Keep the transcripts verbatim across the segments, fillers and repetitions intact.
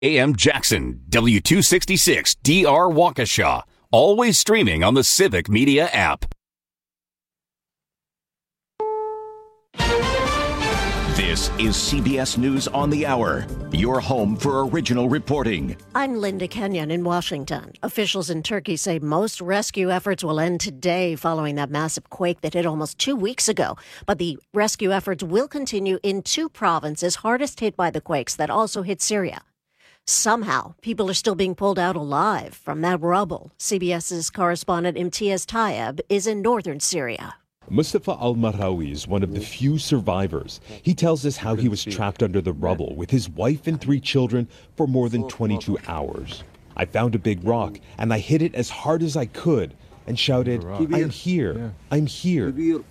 A M Jackson, W two sixty-six D R Waukesha. Always streaming on the Civic Media app. This is C B S News on the Hour, your home for original reporting. I'm Linda Kenyon in Washington. Officials in Turkey say most rescue efforts will end today following that massive quake that hit almost two weeks ago. But the rescue efforts will continue in two provinces hardest hit by the quakes that also hit Syria. Somehow, people are still being pulled out alive from that rubble. CBS's correspondent Imtiaz Tayeb is in northern Syria. Mustafa al-Marraoui is one of the few survivors. He tells us how he was trapped under the rubble with his wife and three children for more than twenty-two hours. I found a big rock and I hit it as hard as I could and shouted, "I'm here, I'm here."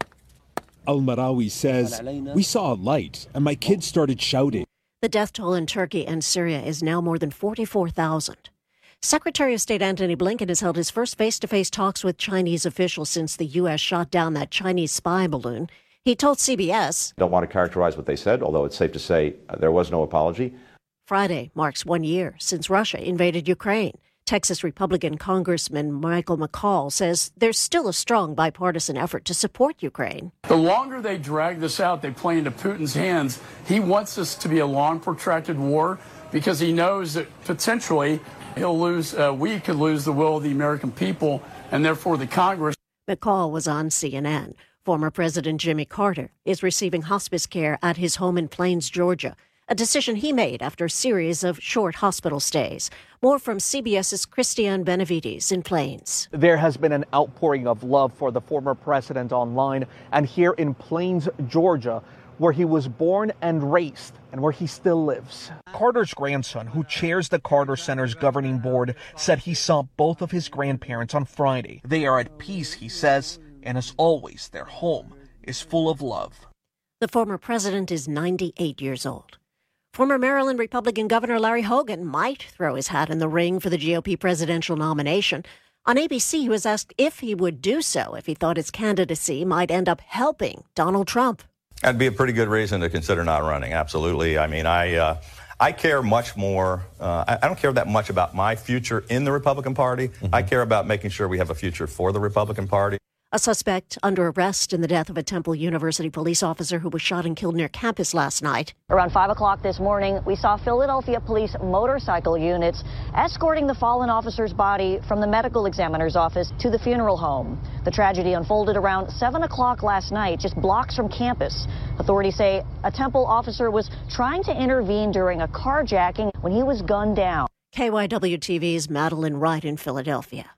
Al-Marraoui says, "We saw a light and my kids started shouting." The death toll in Turkey and Syria is now more than forty-four thousand. Secretary of State Antony Blinken has held his first face-to-face talks with Chinese officials since the U S shot down that Chinese spy balloon. He told C B S, "Don't want to characterize what they said, although it's safe to say uh, there was no apology." Friday marks one year since Russia invaded Ukraine. Texas Republican Congressman Michael McCall says there's still a strong bipartisan effort to support Ukraine. The longer they drag this out, they play into Putin's hands. He wants this to be a long, protracted war because he knows that potentially he'll lose, uh, we could lose the will of the American people and therefore the Congress. McCall was on C N N. Former President Jimmy Carter is receiving hospice care at his home in Plains, Georgia, a decision he made after a series of short hospital stays. More from CBS's Christiane Benavides in Plains. There has been an outpouring of love for the former president online and here in Plains, Georgia, where he was born and raised and where he still lives. Carter's grandson, who chairs the Carter Center's governing board, said he saw both of his grandparents on Friday. They are at peace, he says, and as always, their home is full of love. The former president is ninety-eight years old. Former Maryland Republican Governor Larry Hogan might throw his hat in the ring for the G O P presidential nomination. On A B C, he was asked if he would do so if he thought his candidacy might end up helping Donald Trump. That'd be a pretty good reason to consider not running. Absolutely. I mean, I uh, I care much more. Uh, I, I don't care that much about my future in the Republican Party. Mm-hmm. I care about making sure we have a future for the Republican Party. A suspect under arrest in the death of a Temple University police officer who was shot and killed near campus last night. Around five o'clock this morning, we saw Philadelphia police motorcycle units escorting the fallen officer's body from the medical examiner's office to the funeral home. The tragedy unfolded around seven o'clock last night, just blocks from campus. Authorities say a Temple officer was trying to intervene during a carjacking when he was gunned down. K Y W T V's Madeline Wright in Philadelphia.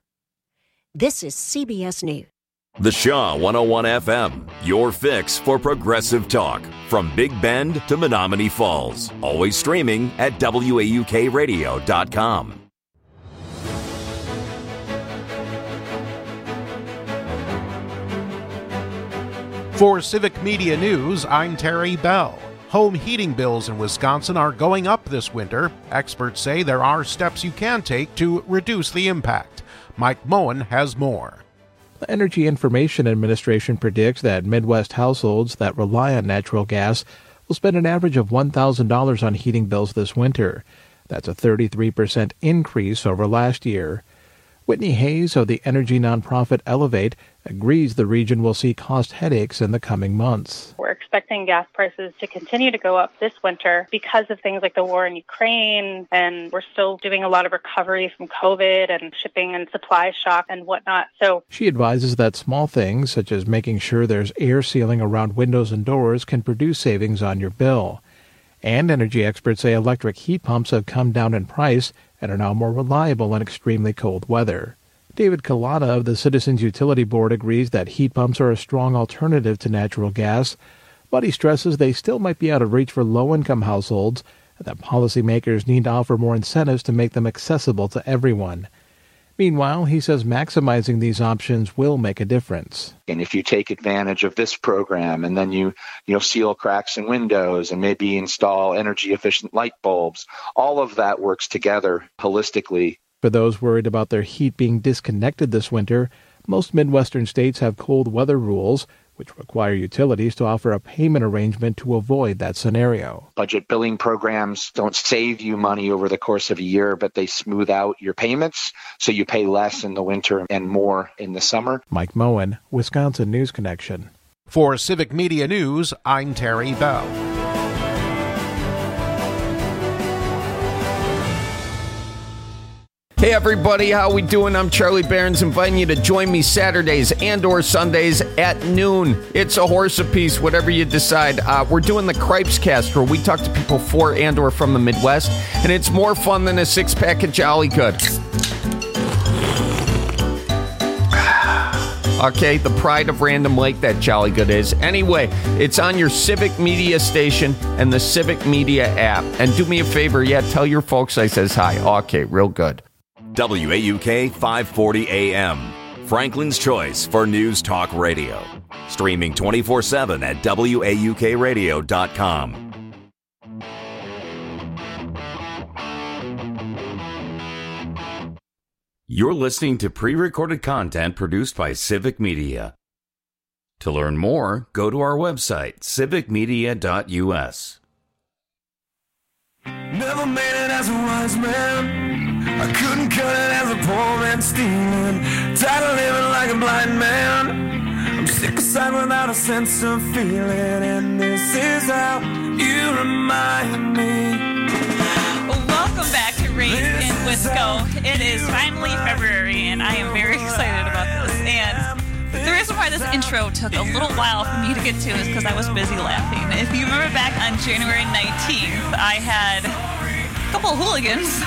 This is C B S News. The Shaw one oh one F M, your fix for progressive talk. From Big Bend to Menominee Falls. Always streaming at W A U K radio dot com. For Civic Media News, I'm Terry Bell. Home heating bills in Wisconsin are going up this winter. Experts say there are steps you can take to reduce the impact. Mike Moen has more. The Energy Information Administration predicts that Midwest households that rely on natural gas will spend an average of one thousand dollars on heating bills this winter. That's a thirty-three percent increase over last year. Whitney Hayes of the energy nonprofit Elevate agrees the region will see cost headaches in the coming months. We're expecting gas prices to continue to go up this winter because of things like the war in Ukraine, and we're still doing a lot of recovery from COVID and shipping and supply shock and whatnot. So she advises that small things, such as making sure there's air sealing around windows and doors, can produce savings on your bill. And energy experts say electric heat pumps have come down in price and are now more reliable in extremely cold weather. David Kalata of the Citizens Utility Board agrees that heat pumps are a strong alternative to natural gas, but he stresses they still might be out of reach for low-income households and that policymakers need to offer more incentives to make them accessible to everyone. Meanwhile, he says maximizing these options will make a difference. And if you take advantage of this program and then you, you know, seal cracks in windows and maybe install energy-efficient light bulbs, all of that works together holistically. For those worried about their heat being disconnected this winter, most Midwestern states have cold weather rules, which require utilities to offer a payment arrangement to avoid that scenario. Budget billing programs don't save you money over the course of a year, but they smooth out your payments, so you pay less in the winter and more in the summer. Mike Moen, Wisconsin News Connection. For Civic Media News, I'm Terry Bell. Hey everybody, how we doing? I'm Charlie Barons, inviting you to join me Saturdays and or Sundays at noon. It's a horse apiece, whatever you decide. Uh, we're doing the Cripes Cast, where we talk to people for and or from the Midwest, and it's more fun than a six-pack of Jolly Good. Okay, the pride of Random Lake, that Jolly Good is. Anyway, it's on your Civic Media station and the Civic Media app. And do me a favor, yeah, tell your folks I says hi. Okay, real good. W A U K five forty A M, Franklin's choice for News Talk Radio. Streaming twenty-four seven at W A U K radio dot com. You're listening to pre-recorded content produced by Civic Media. To learn more, go to our website, civic media dot U S. Never made it as a wise man. I couldn't cut it as a poor man stealing. Tired of living like a blind man. I'm sick aside without a sense of feeling. And this is how you remind me. Welcome back to Raised in Wisco. It is finally February, and I am very excited about this. And the reason why this intro took a little while for me to get to is because I was busy laughing. If you remember back on January nineteenth, I had a couple of hooligans,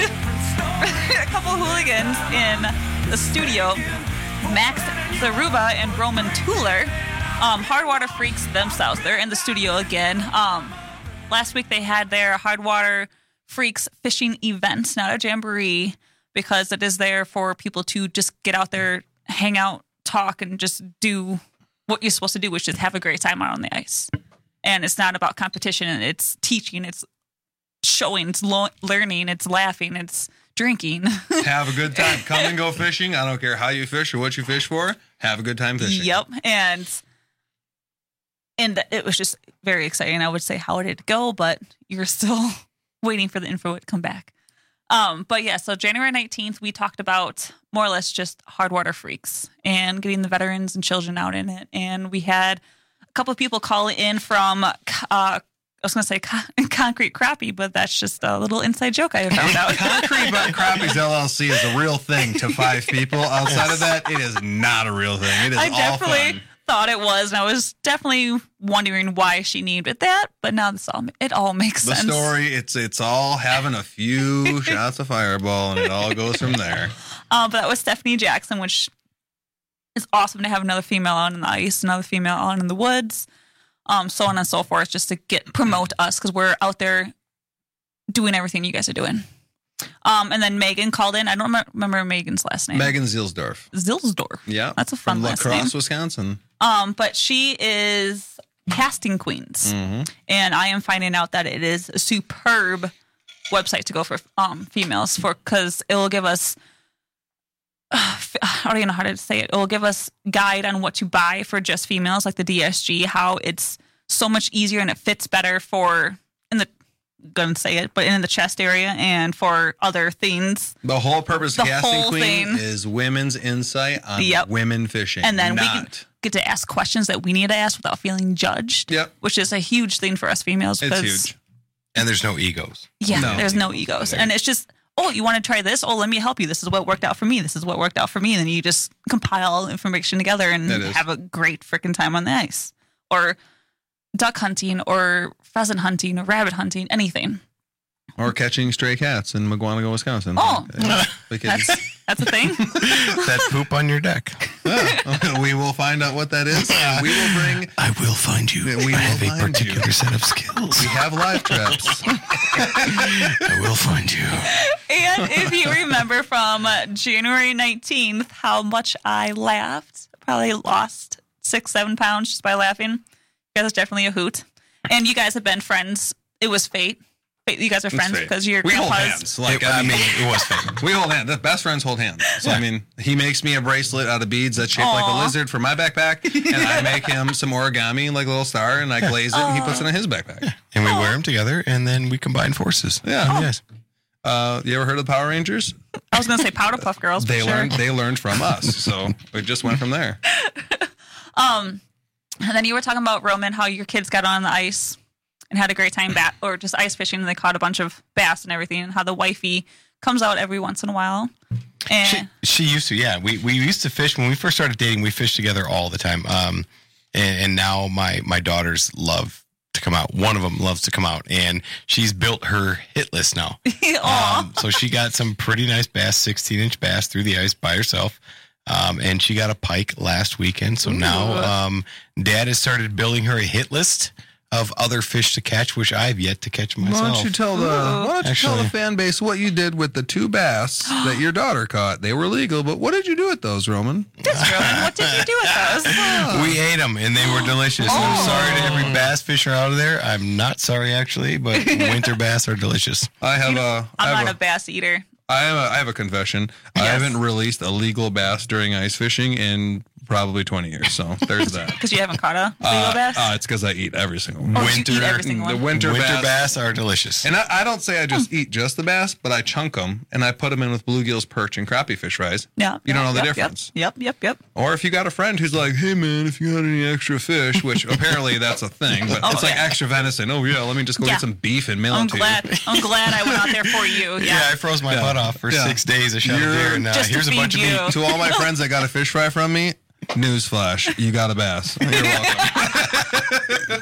a couple of hooligans in the studio, Max Zaruba and Roman Tuller, um, Hardwater Freaks themselves. They're in the studio again. Um, last week they had their Hardwater Freaks fishing event, not a jamboree, because it is there for people to just get out there, hang out, talk, and just do what you're supposed to do, which is have a great time out on the ice. And it's not about competition. It's teaching. It's showing. It's lo- learning. It's laughing. It's drinking. Have a good time. Come and go fishing. I don't care how you fish or what you fish for. Have a good time fishing. Yep. And and it was just very exciting. I would say how did it go, but you're still waiting for the info to come back. Um, but yeah, so January nineteenth, we talked about more or less just Hardwater Freaks and getting the veterans and children out in it. And we had a couple of people call in from, uh, I was going to say con- Concrete Crappie, but that's just a little inside joke I found out. Concrete Butt Crappies L L C is a real thing to five people. Outside of that, it is not a real thing. It is I all definitely fun. thought it was, and I was definitely wondering why she needed that, but now this all it all makes The sense. story, it's it's all having a few shots of Fireball, and it all goes from there. Um, but that was Stephanie Jackson, which is awesome to have another female out on the ice, another female out in the woods, um, so on and so forth, just to get promote us because we're out there doing everything you guys are doing. Um, and then Megan called in. I don't rem- remember Megan's last name. Megan Zilsdorf. Zilsdorf. Yeah. That's a fun from last La Crosse, name. Wisconsin. Um, but she is Casting Queens. Mm-hmm. And I am finding out that it is a superb website to go for um, females for because it will give us, uh, I don't even know how to say it. It will give us guide on what to buy for just females, like the D S G, how it's so much easier and it fits better for, in the, gonna say it, but in the chest area and for other things. The whole purpose The of Casting whole Queen thing. is women's insight on Yep. women fishing. And then we not. can get to ask questions that we need to ask without feeling judged. Yep. Which is a huge thing for us females. It's because, huge. And there's no egos. Yeah, No. there's no egos. And it's just, oh, you want to try this? Oh, let me help you. This is what worked out for me. This is what worked out for me. And then you just compile information together and It is. have a great freaking time on the ice. Or duck hunting or pheasant hunting or rabbit hunting, anything. Or catching stray cats in McGuanago, Wisconsin. Oh, Because that's, that's a thing. That poop on your deck. Yeah, we will find out what that is. And we will bring. I will find you. We I have will a find particular you. set of skills. We have live traps. I will find you. And if you remember from January nineteenth, how much I laughed, probably lost six, seven pounds just by laughing. You guys are definitely a hoot. And you guys have been friends. It was fate. Wait, you guys are friends because your we hold grandpa's... hands. Like, It- I I mean, mean, it was fake. We hold hands. The best friends hold hands. So, I mean, he makes me a bracelet out of beads that's shaped like a Aw. lizard for my backpack, and I make him some origami like a little star, and I glaze it, and he puts it in his backpack. And we wear them together, and then we combine forces. Yeah. Yes. Uh, you ever heard of the Power Rangers? I was going to say Powder Puff Girls, They for sure. learned. They learned from us, so it just went from there. Um, and then you were talking about, Roman, how your kids got on the ice and had a great time, bat or just ice fishing, and they caught a bunch of bass and everything, and how the wifey comes out every once in a while. And She, she used to, yeah. We we used to fish when we first started dating. We fished together all the time. Um, and, and now my my daughters love to come out. One of them loves to come out, and she's built her hit list now. um, so she got some pretty nice bass, sixteen inch bass through the ice by herself. Um, and she got a pike last weekend. So now um, Dad has started building her a hit list of other fish to catch, which I've yet to catch myself. Why don't you tell the Why don't you tell the Actually- fan base what you did with the two bass that your daughter caught? They were legal, but what did you do with those, Roman? Yes, Roman, what did you do with those? We ate them, and they were delicious. Oh. I'm sorry to every bass fisher out of there. I'm not sorry, actually, but winter bass are delicious. I have a. I I'm have not a bass eater. I have a, I have a confession. I haven't released a legal bass during ice fishing in probably twenty years. So there's that. Because you haven't caught a legal Uh, bass? uh, it's because I eat every single one. Oh, you eat every single the one? winter, Winter bass. bass are delicious. And I, I don't say I just eat just the bass, but I chunk them and I put them in with bluegills, perch, and crappie fish fries. Yeah. You don't know the yep, difference. Yep, yep, yep. Or if you got a friend who's like, hey, man, if you got any extra fish, which apparently that's a thing, but Oh, it's like yeah. extra venison. Oh, yeah, let me just go Yeah. get some beef and mail I'm it to glad. you. I'm glad I went out there for you. Yeah. Yeah, I froze my Yeah. butt off for Yeah. six days. I shot a You're- deer, and uh, Just to here's a bunch feed of you. meat. To all my friends that got a fish fry from me, newsflash, you got a bass. You're welcome.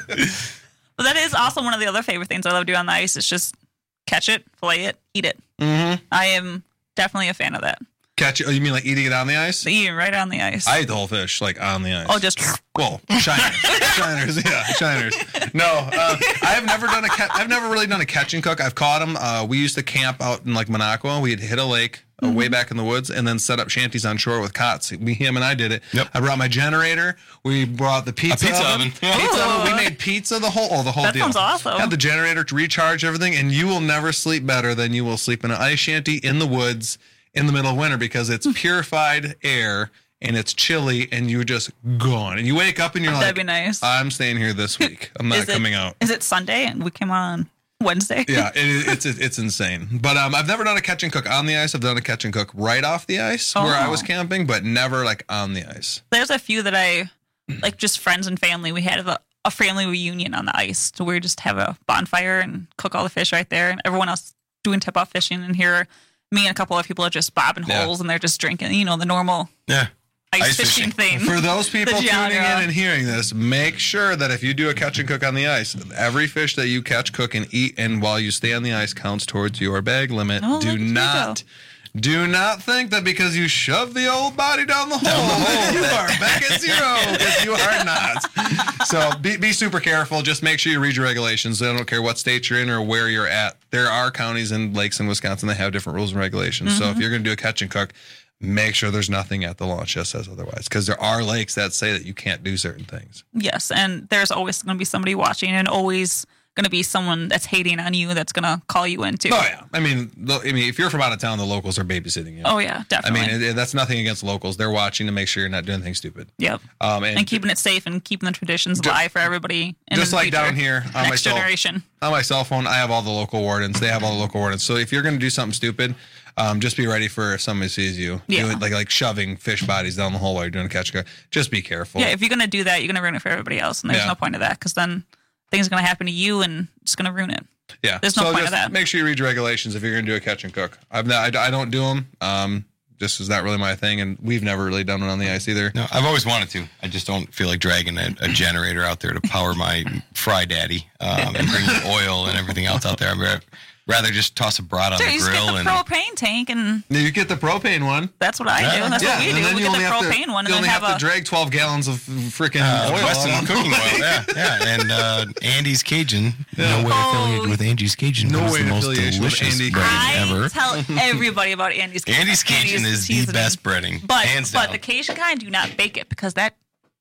But that is also one of the other favorite things I love doing on the ice. Is just catch it, fillet it, eat it. Mm-hmm. I am definitely a fan of that. Catch it. Oh, you mean like eating it on the ice? Eating right on the ice. I eat the whole fish, like on the ice. oh, just Well, shiners, shiners, yeah, shiners. No, uh, I've never done a. Ca- I've never really done a catch and cook. I've caught them. Uh, we used to camp out in like Minocqua. We'd hit a lake uh, Mm-hmm. way back in the woods, and then set up shanties on shore with cots. We, him, and I did it. Yep. I brought my generator. We brought the pizza, pizza oven. oven. Yeah. Pizza Ooh. oven. We made pizza. The whole, oh, the whole That deal. sounds awesome. Had the generator to recharge everything, and you will never sleep better than you will sleep in an ice shanty in the woods in the middle of winter because it's purified air. And it's chilly, and you're just gone. And you wake up, and you're That'd like, be nice. I'm staying here this week. I'm not Is it- coming out. Is it Sunday and we came on Wednesday? Yeah, it, it's it's insane. But um, I've never done a catch and cook on the ice. I've done a catch and cook right off the ice where I was Oh. camping, but never like on the ice. There's a few that I like, just friends and family. We had a, a family reunion on the ice, so we just have a bonfire and cook all the fish right there, and everyone else doing tip off fishing. And here, me and a couple of people are just bobbing Yeah. holes, and they're just drinking. You know, the normal Yeah. ice, Ice fishing, fishing. thing. For those people The tuning in genre. and hearing this, make sure that if you do a catch and cook on the ice, every fish that you catch, cook, and eat, and while you stay on the ice counts towards your bag limit. Oh, do look at you not. Do not think that because you shove the old body down the hole, that you are back at zero, because you are not. So be, be super careful. Just make sure you read your regulations. I don't care what state you're in or where you're at. There are counties and lakes in Wisconsin that have different rules and regulations. So if Mm-hmm. you're going to do a catch and cook, make sure there's nothing at the launch that says otherwise, because there are lakes that say that you can't do certain things. Yes, and there's always going to be somebody watching, and always going to be someone that's hating on you that's going to call you in too. Oh yeah, I mean, lo- I mean, if you're from out of town, the locals are babysitting you. Oh, yeah, I definitely. mean, it, it- that's nothing against locals. They're watching to make sure you're not doing anything stupid. Yep. Um, and, and keeping it safe and keeping the traditions alive for everybody. In just the like future. down here on my next cell, generation. on my cell phone, I have all the local wardens. They have all the local wardens. So if you're going to do something stupid, um, just be ready for if somebody sees you. Yeah. Do it like like shoving fish bodies down the hole while you're doing a catch and cook. Just be careful. Yeah, if you're going to do that, you're going to ruin it for everybody else, and there's Yeah. no point of that because then things are going to happen to you and it's going to ruin it. Yeah. There's no so point just of that. Make sure you read your regulations if you're going to do a catch and cook. I've not, I, I don't do them. Um, just is not really my thing, and we've never really done it on the ice either. No, I've always wanted to. I just don't feel like dragging a, a generator out there to power my Fry Daddy um, and bring the oil and everything else out there. I'd ra- rather just toss a brat on So the you just get grill the and propane tank, and You get the propane one. that's what I do. That's yeah, what we and do. then We you get only the have to, propane one, and you then only have have a. to drag twelve gallons of freaking uh, oil. Weston out. cooking oil. Yeah, yeah, and uh, Andy's Cajun. No way Oh. affiliated with Angie's Cajun. No but it's way the most affiliation with delicious Andy bread I ever. tell everybody about Andy's Cajun. Andy's Cajun is the seasoning. best breading, But hands but down. the Cajun kind, do not bake it because that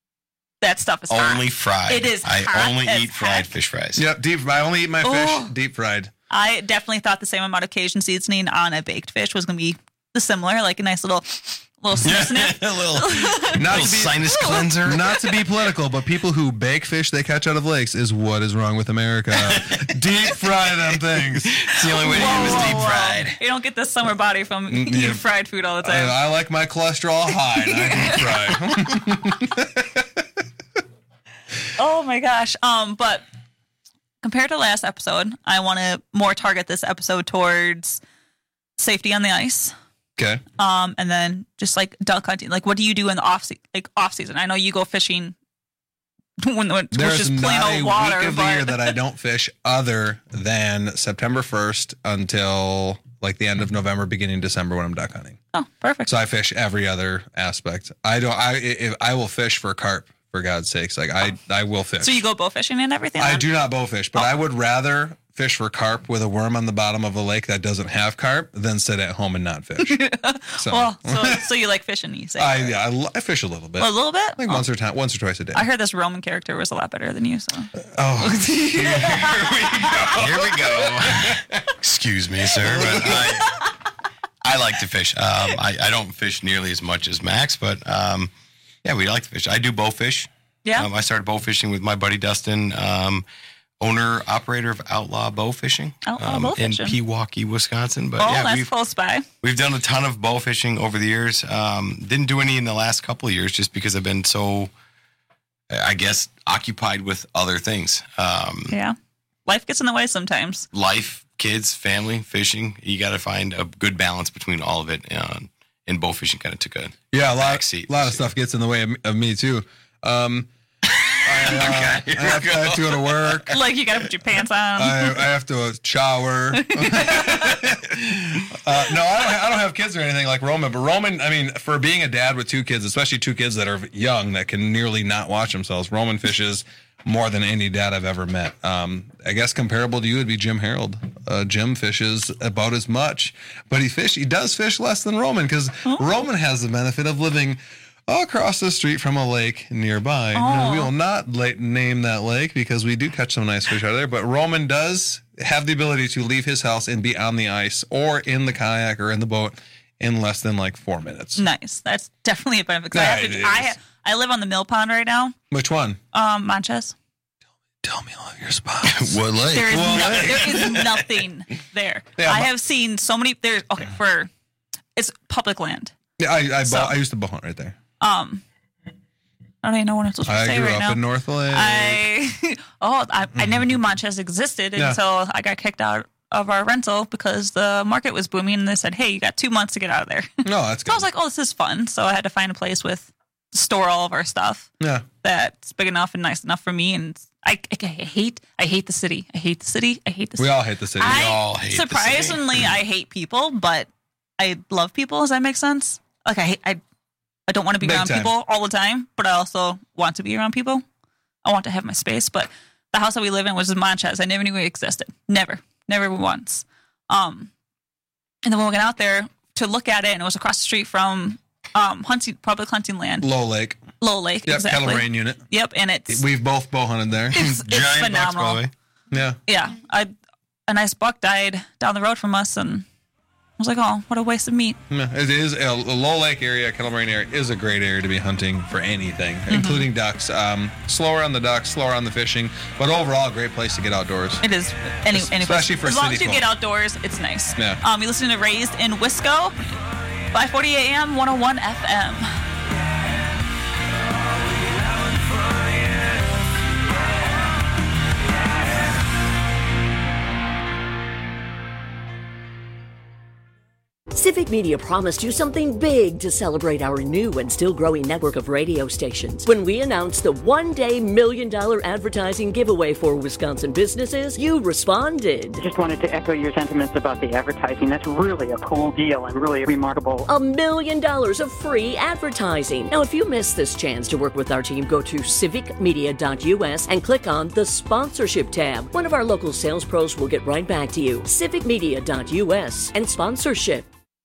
that stuff is hot. Only fried. It is I hot only as eat fried heck. fish fries. Yep, deep. I only eat my Oh. fish deep fried. I definitely thought the same amount of Cajun seasoning on a baked fish was going to be the similar, like a nice little little sniff sniff. a little, Not little to be, sinus cleanser. Not to be political, but people who bake fish they catch out of lakes is what is wrong with America. Deep fry them things. It's the only way to Whoa, do is whoa, deep whoa. fried. You don't get this summer body from Mm, eating yeah. fried food all the I, time. I like my cholesterol high, and I deep fry. Oh my gosh. Um, but compared to last episode, I want to more target this episode towards safety on the ice. Okay. Um, and then just like duck hunting. Like, what do you do in the off se- like off season? I know you go fishing when when it's There's just plain not old a water. week of the but year that I don't fish other than September first until like the end of November, beginning December when I'm duck hunting. Oh, perfect. So I fish every other aspect. I don't. I if I will fish for carp for God's sakes. Like I I will fish. So you go bow fishing and everything? I then? do not bow fish, but I would rather fish for carp with a worm on the bottom of a lake that doesn't have carp than sit at home and not fish. So, Well, so, so you like fishing, you say? I yeah, I, lo- I fish a little bit. A little bit? Like Oh. once or time, once or twice a day. I heard this Roman character was a lot better than you. So. Oh, Here we go. Excuse me, sir, but I, I like to fish. Um, I, I don't fish nearly as much as Max, but um, yeah, we like to fish. I do bow fish. Yeah. Um, I started bow fishing with my buddy Dustin, um, owner operator of Outlaw Bow Fishing, Outlaw um, Bow in Fishing. Pewaukee, Wisconsin. But oh, yeah, that's we've close by. we've done a ton of bow fishing over the years. Um, didn't do any in the last couple of years just because I've been so, I guess, occupied with other things. Um, Yeah. Life gets in the way sometimes. life, kids, family, fishing. You got to find a good balance between all of it. Uh, and bow fishing kind of took a yeah, a lot, backseat. a lot of stuff gets in the way of, of me too. Um, I, uh, I, have, I have to go to work. Like you got to put your pants on. I, I have to shower. uh, no, I don't, I don't have kids or anything like Roman, but Roman, I mean, for being a dad with two kids, especially two kids that are young that can nearly not watch themselves, Roman fishes more than any dad I've ever met. Um, I guess comparable to you would be Jim Harold. Uh, Jim fishes about as much, but he fish he does fish less than Roman because Oh. Roman has the benefit of living across the street from a lake nearby. No, we will not la- name that lake because we do catch some nice fish out of there, but Roman does have the ability to leave his house and be on the ice or in the kayak or in the boat in less than like four minutes. Nice. That's definitely a benefit. 'Cause Yeah, I, have it to, is. I, I live on the mill pond right now. Which one? Um, Manches. Tell me all of your spots. What lake? There is, Well, no, hey. there is nothing there. Yeah, I but- have seen so many. There's okay for it's public land. Yeah, I I, So- bow, I used to bow hunt right there. Um, I don't even know what I'm supposed to I say grew right up now. in North Lake. I oh I, I never knew Manches existed Yeah. until I got kicked out of our rental because the market was booming and they said, hey, you got two months to get out of there. No, that's So good. I was like, oh, this is fun. So I had to find a place with store all of our stuff Yeah. that's big enough and nice enough for me. And I, I, I hate I hate the city. I hate the city. I hate the We city. all hate the city. I, all hate the city. surprisingly, I hate people, but I love people. Does that make sense? Like I hate, I I don't want to be Big around time. people all the time, but I also want to be around people. I want to have my space. But the house that we live in was in Manches. I never knew it existed. Never, never once. Um, and then when we went out there to look at it, and it was across the street from um hunting public hunting land, Low Lake. Low Lake. Yep, exactly. Kettle Rain unit. Yep, and it's We've both bow hunted there. it's, it's phenomenal. Yeah. Yeah, I, a nice buck died down the road from us, and I was like, oh, what a waste of meat. Yeah, it is a Low Lake area, Kettle Rain area is a great area to be hunting for anything, Mm-hmm. including ducks. Um, slower on the ducks, slower on the fishing, but overall a great place to get outdoors. It is any, any Especially for as long city as you folk. get outdoors, it's nice. Yeah. Um, you listen to Raised in Wisco, five forty A M, one oh one F M. Civic Media promised you something big to celebrate our new and still growing network of radio stations. When we announced the one-day million dollar advertising giveaway for Wisconsin businesses, you responded. Just wanted to echo your sentiments about the advertising. That's really a cool deal and really remarkable. A million dollars of free advertising. Now, if you missed this chance to work with our team, go to civic media dot U S and click on the sponsorship tab. One of our local sales pros will get right back to you. civic media dot U S and sponsorship.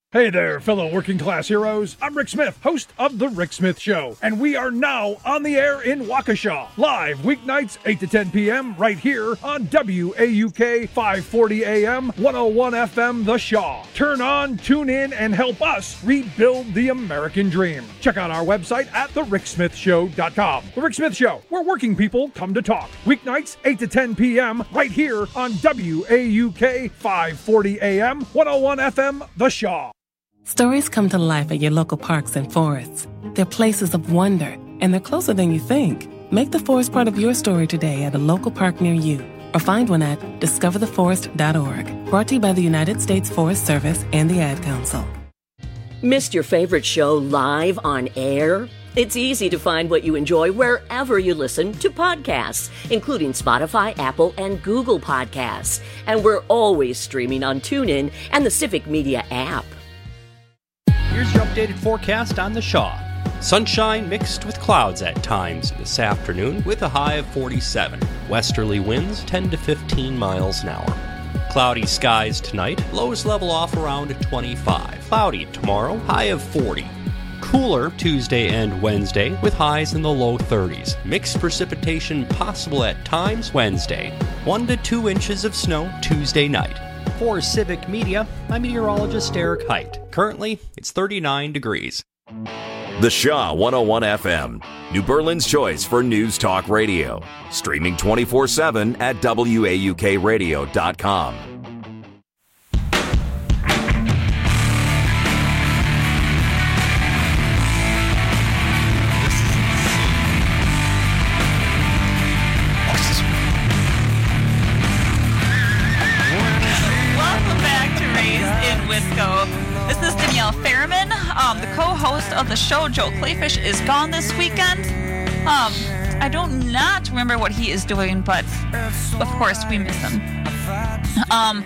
Hey there, fellow working class heroes. I'm Rick Smith, host of The Rick Smith Show, and we are now on the air in Waukesha, live weeknights eight to ten p.m. right here on W A U K five forty A M, one oh one F M The Shaw. Turn on, tune in, and help us rebuild the American dream. Check out our website at the rick smith show dot com. The Rick Smith Show, where working people come to talk. Weeknights eight to ten p.m. right here on W A U K five forty A M, one oh one F M The Shaw. Stories come to life at your local parks and forests. They're places of wonder, and they're closer than you think. Make the forest part of your story today at a local park near you, or find one at discover the forest dot org. Brought to you by the United States Forest Service and the Ad Council. Missed your favorite show live on air? It's easy to find what you enjoy wherever you listen to podcasts, including Spotify, Apple, and Google Podcasts. And we're always streaming on TuneIn and the Civic Media app. Here's your updated forecast on the Shaw. Sunshine mixed with clouds at times this afternoon with a high of forty-seven. Westerly winds ten to fifteen miles an hour. Cloudy skies tonight, lows level off around twenty-five. Cloudy tomorrow, high of forty. Cooler Tuesday and Wednesday with highs in the low thirties. Mixed precipitation possible at times Wednesday. One to two inches of snow Tuesday night. For Civic Media, I'm meteorologist Eric Height. Currently, it's thirty-nine degrees. The Shaw one oh one F M, New Berlin's choice for news talk radio. Streaming twenty-four seven at W A U K radio dot com. This is Danielle Fairman. Um, the co-host of the show, Joe Clayfish, is gone this weekend. Um, I don't not remember what he is doing, but of course we miss him. Um,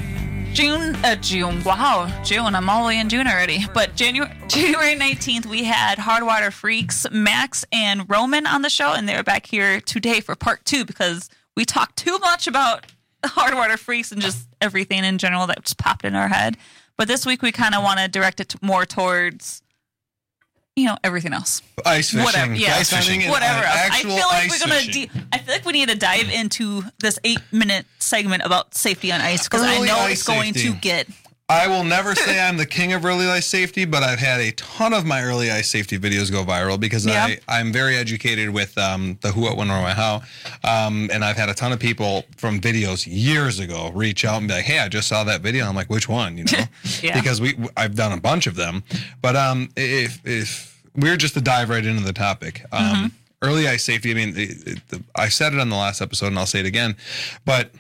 June, uh, June, wow, June, I'm all the way in June already. But January, January nineteenth, we had Hardwater Freaks, Max and Roman on the show, and they're back here today for part two because we talked too much about Hardwater Freaks and just everything in general that just popped in our head. But this week we kind of want to direct it more towards, you know, everything else. Ice fishing. Whatever, yeah, ice fishing. whatever else. I Actual feel like ice we're gonna. fishing. De- I feel like we need to dive into this eight-minute segment about safety on ice because I Early know ice it's going safety. to get. I will never say I'm the king of early ice safety, but I've had a ton of my early ice safety videos go viral because Yeah. I, I'm very educated with um, the who, what, when, where, why, how. Um, and I've had a ton of people from videos years ago reach out and be like, hey, I just saw that video. I'm like, which one? You know, Yeah. because we I've done a bunch of them. But um, if, if we're just to dive right into the topic, um, Mm-hmm. early ice safety, I mean, it, it, the, I said it on the last episode and I'll say it again, but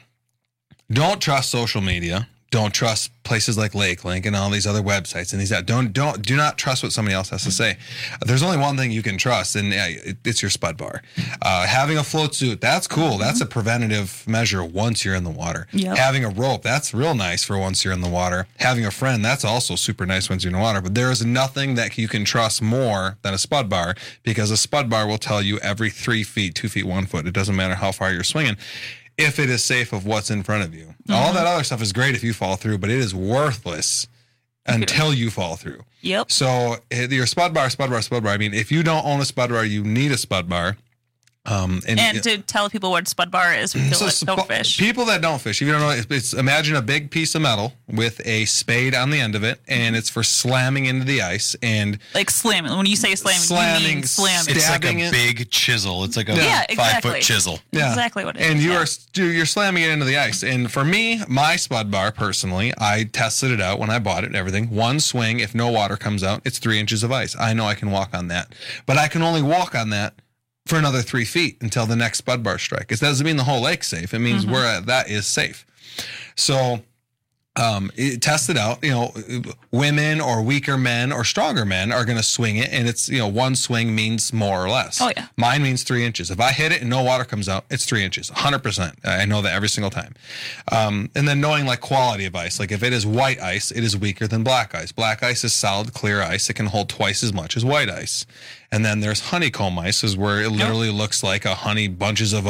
don't trust social media. Don't trust places like LakeLink and all these other websites and these that don't don't do not trust what somebody else has to say. There's only one thing you can trust, and yeah, it, it's your spud bar. Uh, having a float suit, that's cool. That's a preventative measure once you're in the water. Yep. Having a rope, that's real nice for once you're in the water. Having a friend, that's also super nice once you're in the water. But there is nothing that you can trust more than a spud bar because a spud bar will tell you every three feet, two feet, one foot. It doesn't matter how far you're swinging. If it is safe of what's in front of you. Mm-hmm. All that other stuff is great if you fall through, but it is worthless until you fall through. Yep. So your spud bar, spud bar, spud bar. I mean, if you don't own a spud bar, you need a spud bar. Um, and, And to tell people what spud bar is, people so that sp- don't fish. People that don't fish, if you don't know, it's, it's imagine a big piece of metal with a spade on the end of it, and it's for slamming into the ice and Like slamming. When you say slamming, Slamming, you mean slamming. It's like a Stabbing it. big chisel. It's like a Yeah, five exactly. foot chisel. Exactly what it and is, you yeah. are dude, you're slamming it into the ice. And for me, my spud bar personally, I tested it out when I bought it and everything. One swing, if no water comes out, it's three inches of ice. I know I can walk on that, but I can only walk on that for another three feet until the next spud bar strike. It doesn't mean the whole lake's safe. It means Mm-hmm. where that is safe. So um, it, test it out. You know, women or weaker men or stronger men are going to swing it, and it's, you know, one swing means more or less. Oh, yeah. Mine means three inches. If I hit it and no water comes out, it's three inches, one hundred percent. I know that every single time. Um, and then knowing like quality of ice, like if it is white ice, it is weaker than black ice. Black ice is solid, clear ice. It can hold twice as much as white ice. And then there's honeycomb ice, is where it literally looks like a honey bunches of oat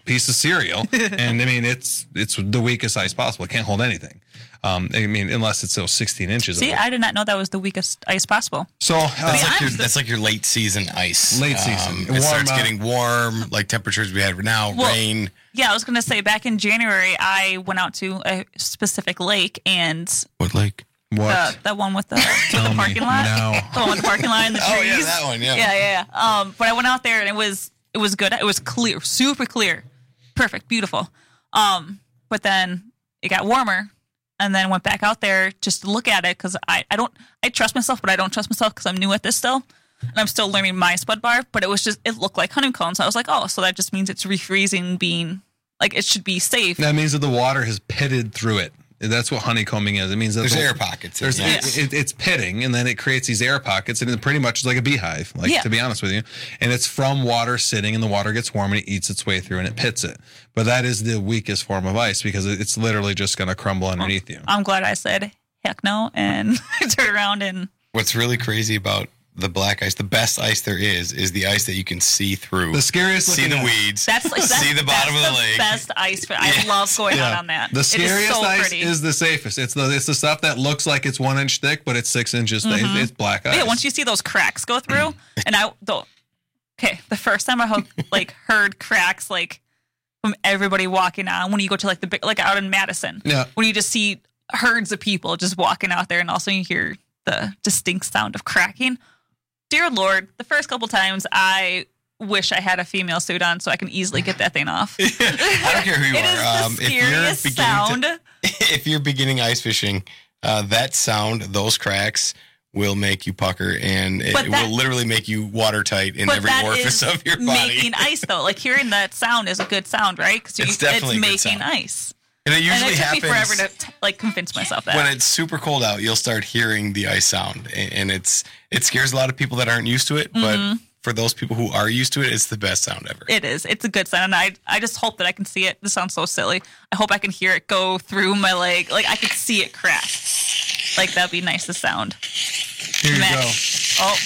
piece of cereal, and I mean it's it's the weakest ice possible. It can't hold anything. Um, I mean, unless it's those sixteen inches. See, of it. I did not know that was the weakest ice possible. So uh, that's, like your, that's like your late season ice. Late season. Um, it Warm starts up. getting warm, like temperatures we have now, Well, rain. Yeah, I was going to say back in January, I went out to a specific lake and What lake? What? the, the one with the, with the Tell me parking lot. now. The one with the parking lot and the trees. Oh, yeah, that one, yeah. Yeah, yeah, yeah. Um, but I went out there and it was it was good. It was clear, super clear, perfect, beautiful. Um, but then it got warmer. And then went back out there just to look at it because I, I don't I trust myself, but I don't trust myself because I'm new at this still, and I'm still learning my spud bar. But it was just it looked like honeycomb, so I was like, oh, so that just means it's refreezing, being like it should be safe. That means that the water has pitted through it. That's what honeycombing is. It means that There's the, air pockets in There's, it, it, it, it's pitting, and then it creates these air pockets, and it pretty much is like a beehive, like Yeah. to be honest with you. And it's from water sitting, and the water gets warm, and it eats its way through, and it pits it. But that is the weakest form of ice because it's literally just going to crumble underneath you. I'm glad I said heck no and turned around and What's really crazy about the black ice, the best ice there is, is the ice that you can see through. The scariest See looking the ice. weeds. that's like that's, see the bottom that's of the lake. best ice. For, I love going out on that. The It is scariest so ice pretty. is the safest. It's the it's the stuff that looks like it's one inch thick, but it's six inches thick. Mhm. It's black But ice. yeah, once you see those cracks go through, and I the okay, the first time I ho- like heard cracks like from everybody walking on when you go to like the big like out in Madison, Yeah. when you just see herds of people just walking out there, and also you hear the distinct sound of cracking. Dear Lord, the first couple times I wish I had a female suit on so I can easily get that thing off. I don't care who you It is are. the Um, if scariest you're beginning sound. To, if you're beginning ice fishing, uh, that sound, those cracks will make you pucker, and it But that- will literally make you watertight in But every that orifice is of your body. making ice though. Like hearing that sound is a good sound, right? Because It's definitely a good making sound. ice. And it usually and it took happens me forever to t- like convince myself that. when it's super cold out. You'll start hearing the ice sound, and and it's it scares a lot of people that aren't used to it. Mhm. But for those people who are used to it, it's the best sound ever. It is. It's a good sound, and I I just hope that I can see it. This sounds so silly. I hope I can hear it go through my leg. Like I could see it crack. Like that'd be nice to sound. Here you Mac- go. Oh,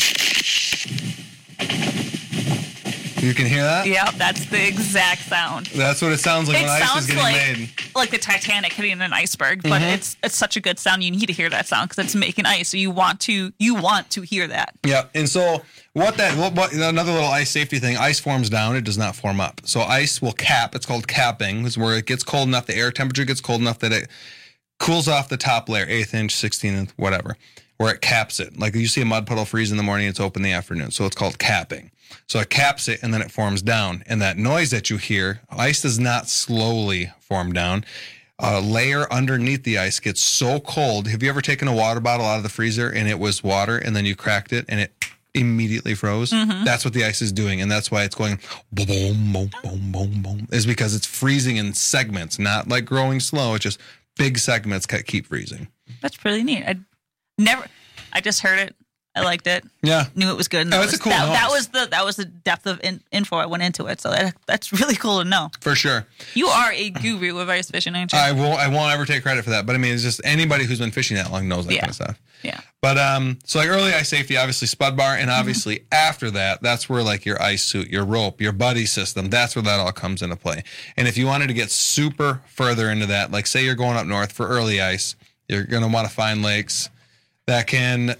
You can hear that? yeah, that's the exact sound. That's what it sounds like It when ice is sounds getting like made. like the Titanic hitting an iceberg, but Mhm. it's it's such a good sound. You need to hear that sound because it's making ice. So you want to you want to hear that. Yeah, and so what that what, what another little ice safety thing, ice forms down, it does not form up. So ice will cap, it's called capping, is where it gets cold enough, the air temperature gets cold enough that it cools off the top layer, eighth inch, sixteenth, whatever, where it caps it. Like you see a mud puddle freeze in the morning, it's open in the afternoon. So it's called capping. So it caps it and then it forms down. And that noise that you hear, ice does not slowly form down. A layer underneath the ice gets so cold. Have you ever taken a water bottle out of the freezer and it was water and then you cracked it and it immediately froze? Mhm. That's what the ice is doing. And that's why it's going boom, boom, boom, boom, boom, boom. Is because it's freezing in segments, not like growing slow. It's just big segments that keep freezing. That's really neat. I never. I just heard it. I liked it. Yeah. Knew it was good. And Oh, that it's a was- cool that, noise. that was the that was the depth of in, info I went into it. So that, that's really cool to know. For sure. You are a guru of ice fishing, ain't you? I won't I won't ever take credit for that. But I mean, it's just anybody who's been fishing that long knows that Yeah. kind of stuff. Yeah. But um, so like early ice safety, obviously spud bar, and obviously Mm-hmm. after that, that's where like your ice suit, your rope, your buddy system, that's where that all comes into play. And if you wanted to get super further into that, like say you're going up north for early ice, you're going to want to find lakes that can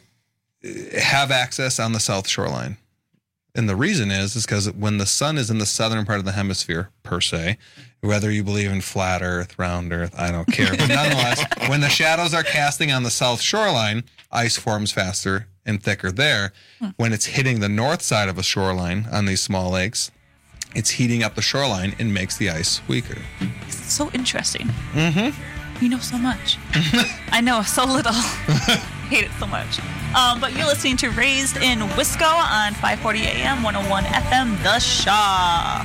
have access on the south shoreline. And the reason is, is because when the sun is in the southern part of the hemisphere, per se, whether you believe in flat earth, round earth, I don't care. But nonetheless, when the shadows are casting on the south shoreline, ice forms faster and thicker there. When it's hitting the north side of a shoreline on these small lakes, it's heating up the shoreline and makes the ice weaker. It's so interesting. Mm-hmm. You know so much. I know so little. Hate it so much. Um, but you're listening to Raised in Wisco on five forty A M, one oh one F M, The Shaw.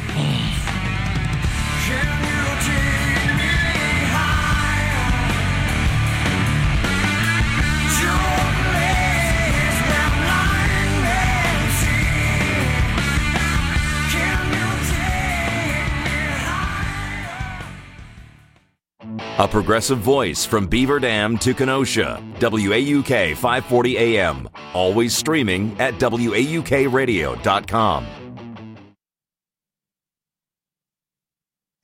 A progressive voice from Beaver Dam to Kenosha. W A U K five forty A M. Always streaming at W A U K radio dot com.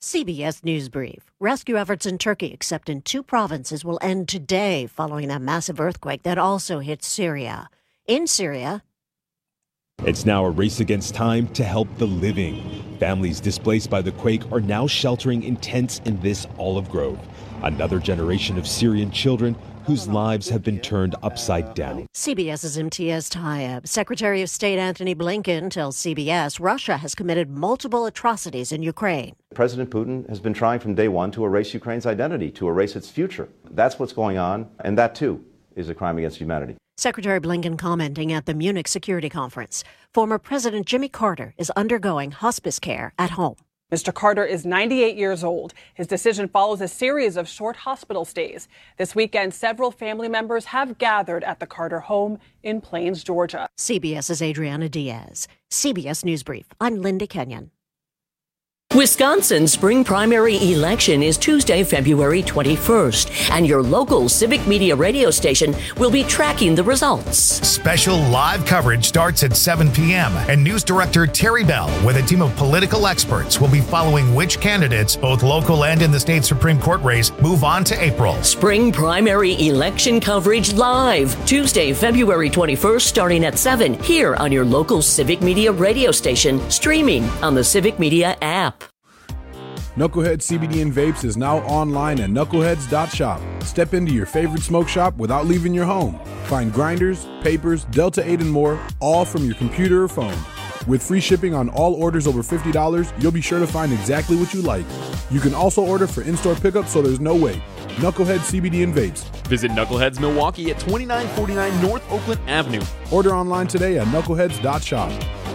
C B S News Brief. Rescue efforts in Turkey, except in two provinces, will end today following that massive earthquake that also hit Syria. In Syria, it's now a race against time to help the living. Families displaced by the quake are now sheltering in tents in this olive grove. Another generation of Syrian children whose lives have been turned upside down. CBS's Imtiaz Tayeb. Secretary of State Anthony Blinken tells C B S Russia has committed multiple atrocities in Ukraine. President Putin has been trying from day one to erase Ukraine's identity, to erase its future. That's what's going on, and that too is a crime against humanity. Secretary Blinken commenting at the Munich Security Conference. Former President Jimmy Carter is undergoing hospice care at home. Mister Carter is ninety-eight years old. His decision follows a series of short hospital stays. This weekend, several family members have gathered at the Carter home in Plains, Georgia. CBS's Adriana Diaz. C B S News Brief. I'm Linda Kenyon. Wisconsin's spring primary election is Tuesday, February twenty-first, and your local civic media radio station will be tracking the results. Special live coverage starts at seven p.m., and News Director Terry Bell, with a team of political experts, will be following which candidates, both local and in the state Supreme Court race, move on to April. Spring primary election coverage live, Tuesday, February twenty-first, starting at seven, here on your local civic media radio station, streaming on the Civic Media app. Knucklehead C B D and Vapes is now online at knuckleheads dot shop. Step into your favorite smoke shop without leaving your home. Find grinders, papers, Delta eight, and more, all from your computer or phone. With free shipping on all orders over fifty dollars, you'll be sure to find exactly what you like. You can also order for in-store pickup, so there's no wait. Knucklehead C B D and Vapes. Visit Knuckleheads Milwaukee at twenty-nine forty-nine North Oakland Avenue. Order online today at knuckleheads dot shop.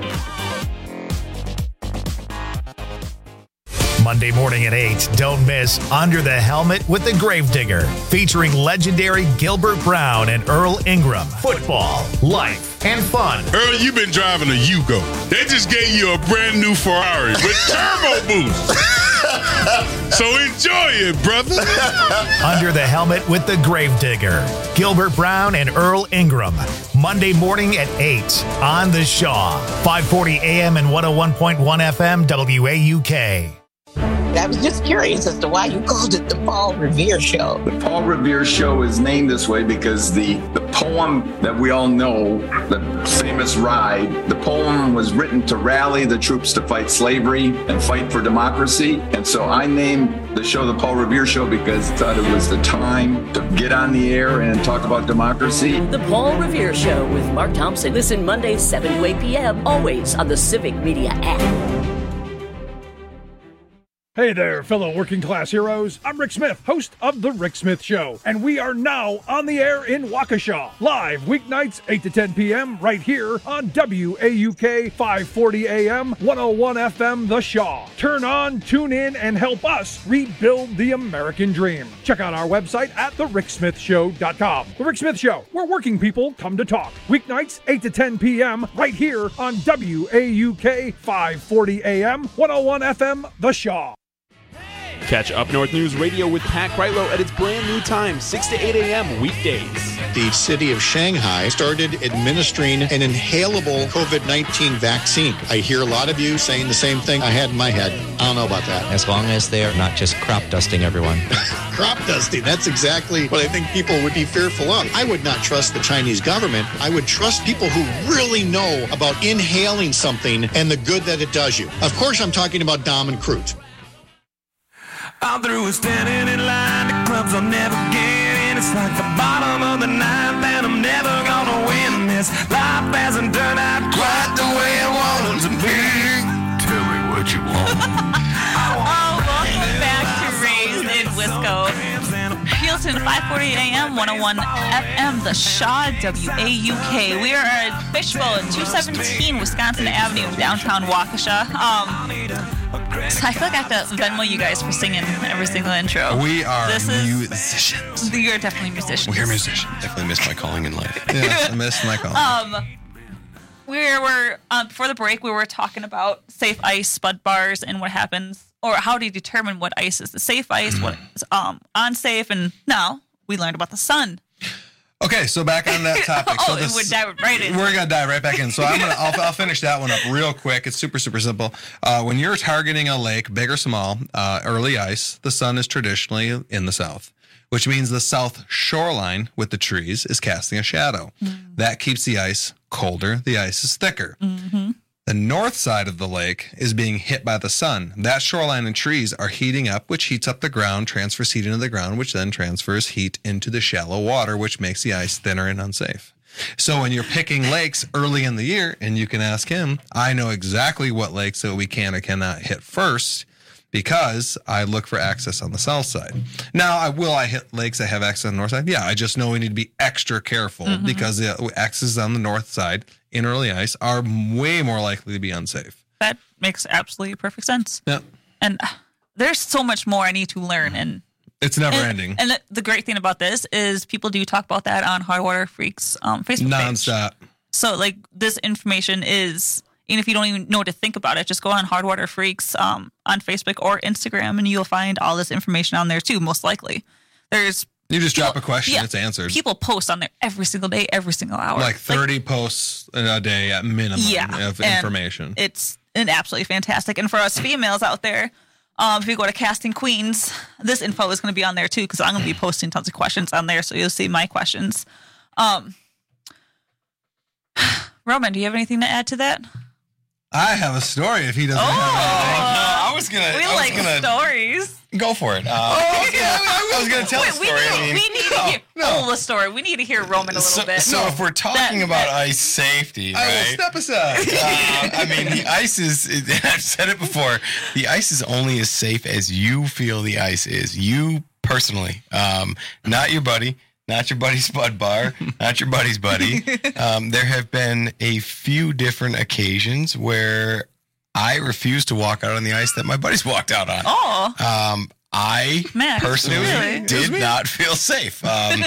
Monday morning at eight, don't miss Under the Helmet with the Gravedigger, featuring legendary Gilbert Brown and Earl Ingram. Football, life, and fun. Earl, you've been driving a Yugo. They just gave you a brand new Ferrari with turbo boost. So enjoy it, brother. Under the Helmet with the Gravedigger, Gilbert Brown and Earl Ingram. Monday morning at eight on The Shaw. five forty a.m. and one oh one point one F M W A U K. I was just curious as to why you called it the Paul Revere Show. The Paul Revere Show is named this way because the, the poem that we all know, the famous Ride, the poem was written to rally the troops to fight slavery and fight for democracy. And so I named the show the Paul Revere Show because I thought it was the time to get on the air and talk about democracy. The Paul Revere Show with Mark Thompson. Listen Mondays, seven to eight p.m., always on the Civic Media app. Hey there, fellow working class heroes. I'm Rick Smith, host of The Rick Smith Show, and we are now on the air in Waukesha, live weeknights eight to ten p.m. right here on W A U K five forty A M, one oh one F M The Shaw. Turn on, tune in, and help us rebuild the American dream. Check out our website at the rick smith show dot com. The Rick Smith Show, where working people come to talk. Weeknights eight to ten p.m. right here on W A U K five forty A M, one oh one F M The Shaw. Catch Up North News Radio with Pat Kreitlow at its brand new time, six to eight a.m. weekdays. The city of Shanghai started administering an inhalable COVID nineteen vaccine. I hear a lot of you saying the same thing I had in my head. I don't know about that. As long as they're not just crop dusting everyone. Crop dusting, that's exactly what I think people would be fearful of. I would not trust the Chinese government. I would trust people who really know about inhaling something and the good that it does you. Of course, I'm talking about Dom and Crute. I'm through standing in line, the clubs I'll never get in. It's like the bottom of the ninth, and I'm never gonna win this. Life hasn't turned out quite the way I wanted to be. Tell me what you want. Oh, welcome back to Raised in Wisco. Houston, five forty a.m., one oh one F M, The Shaw, W A U K. We are at Fishbowl at two seventeen Wisconsin Avenue, downtown Waukesha. Um... So I feel like I have to Venmo you guys for singing every single intro. We are this is, musicians. You're definitely musicians. We're musicians. Definitely missed my calling in life. Yeah, I missed my calling. Um, we were um, before the break. We were talking about safe ice, spud bars, and what happens, or how do you determine what ice is the safe ice, what is um unsafe, and now we learned about the sun. Okay, Okay, so back on that topic. oh, so it this, would dive right in. We're gonna dive right back in. So I'm gonna, I'll, I'll finish that one up real quick. It's super, super simple. Uh, when you're targeting a lake, big or small, uh, early ice, the sun is traditionally in the south, which means the south shoreline with the trees is casting a shadow. Mm. That keeps the ice colder. The ice is thicker. Mm-hmm. The north side of the lake is being hit by the sun. That shoreline and trees are heating up, which heats up the ground, transfers heat into the ground, which then transfers heat into the shallow water, which makes the ice thinner and unsafe. So when you're picking lakes early in the year, and you can ask him, I know exactly what lakes that we can or cannot hit first because I look for access on the south side. Now, I will I hit lakes that have access on the north side? Yeah, I just know we need to be extra careful mm-hmm. because the access on the north side in early ice are way more likely to be unsafe. That makes absolutely perfect sense. Yeah. And there's so much more I need to learn. And it's never and, ending. And the, the great thing about this is people do talk about that on Hard Water Freaks um, Facebook nonstop. Page. So, like, this information is, even if you don't even know what to think about it, just go on Hard Water Freaks um, on Facebook or Instagram, and you'll find all this information on there, too, most likely. There's You just people, drop a question, yeah, it's answered. People post on there every single day, every single hour. Like thirty like, posts a day at minimum yeah, of information. It's an absolutely fantastic. And for us females out there, um, if you go to Casting Queens, this info is going to be on there too, because I'm going to be posting tons of questions on there, so you'll see my questions. Um, Roman, do you have anything to add to that? I have a story if he doesn't oh, have anything. No, I was going to. We I like was gonna, stories. Go for it. Uh, oh, I was gonna, I was going to tell Wait, a story. We need, I mean, we need no, to hear no. oh, the story. We need to hear Roman a little so, bit. So if we're talking that, about that, ice safety, I right? will step aside. uh, I mean, the ice is, I've said it before, the ice is only as safe as you feel the ice is. You personally, um, not your buddy. Not your buddy's Spud Bar, not your buddy's buddy. Um, there have been a few different occasions where I refused to walk out on the ice that my buddies walked out on. Oh. Um, I Max, personally really? did not feel safe. Um,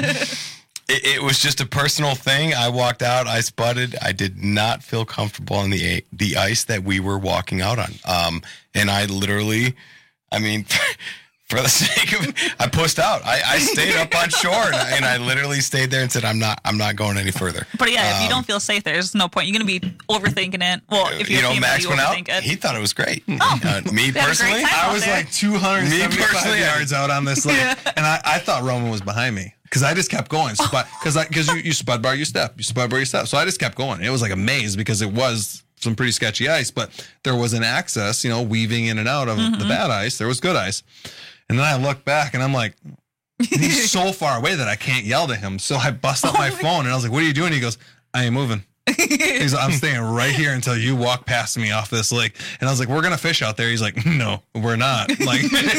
it, it was just a personal thing. I walked out, I spudded. I did not feel comfortable on the the ice that we were walking out on. Um, and I literally, I mean... For the sake of, I pushed out. I, I stayed up on shore, and I, and I literally stayed there and said, "I'm not. I'm not going any further." But yeah, um, if you don't feel safe, there's no point. You're going to be overthinking it. Well, if you're you know, female, Max you went out. it. He thought it was great. Oh, uh, me personally, I was there. like two hundred seventy-five yards out on this lake, and I, I thought Roman was behind me because I just kept going. Because because you, you spud bar, you step, you spud bar, you step. So I just kept going. It was like a maze because it was some pretty sketchy ice, but there was an access, you know, weaving in and out of mm-hmm. the bad ice. There was good ice. And then I look back and I'm like, he's so far away that I can't yell to him. So I bust up my phone and I was like, what are you doing? He goes, I ain't moving. He's like, I'm staying right here until you walk past me off this lake. And I was like, we're going to fish out there. He's like, no, we're not. Like,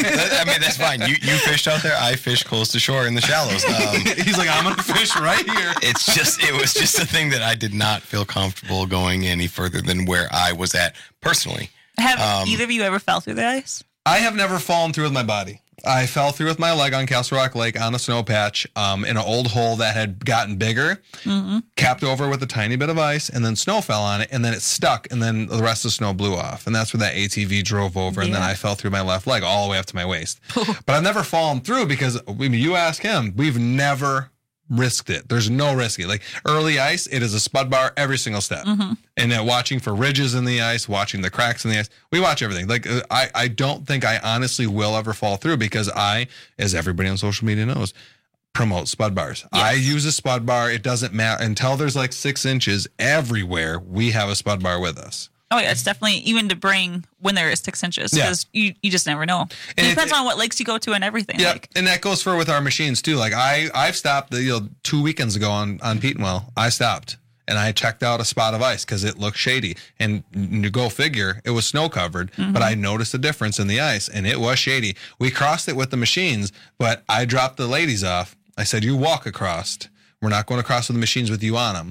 I mean, that's fine. You you fished out there. I fished close to shore in the shallows. Um, He's like, I'm going to fish right here. It's just, it was just a thing that I did not feel comfortable going any further than where I was at personally. Have um, either of you ever fell through the ice? I have never fallen through with my body. I fell through with my leg on Castle Rock Lake on a snow patch um, in an old hole that had gotten bigger, mm-hmm. capped over with a tiny bit of ice, and then snow fell on it, and then it stuck, and then the rest of the snow blew off. And that's where that A T V drove over, yeah. and then I fell through my left leg all the way up to my waist. But I've never fallen through because, I mean, you ask him, we've never risked it. There's no risking. Like early ice, it is a spud bar every single step. Mm-hmm. And then watching for ridges in the ice, watching the cracks in the ice. We watch everything. Like I, I don't think I honestly will ever fall through because I, as everybody on social media knows, promote spud bars. Yes. I use a spud bar. It doesn't matter until there's like six inches everywhere. We have a spud bar with us. Oh, yeah, it's definitely even to bring when there is six inches because yeah. you, you just never know. It, it depends it, on what lakes you go to and everything. Yeah, like. And that goes for with our machines too. Like I, I've stopped you know two weekends ago on on Petenwell. I stopped and I checked out a spot of ice because it looked shady. And you go figure, it was snow covered, mm-hmm. but I noticed a difference in the ice and it was shady. We crossed it with the machines, but I dropped the ladies off. I said, "You walk across. We're not going across with the machines with you on them."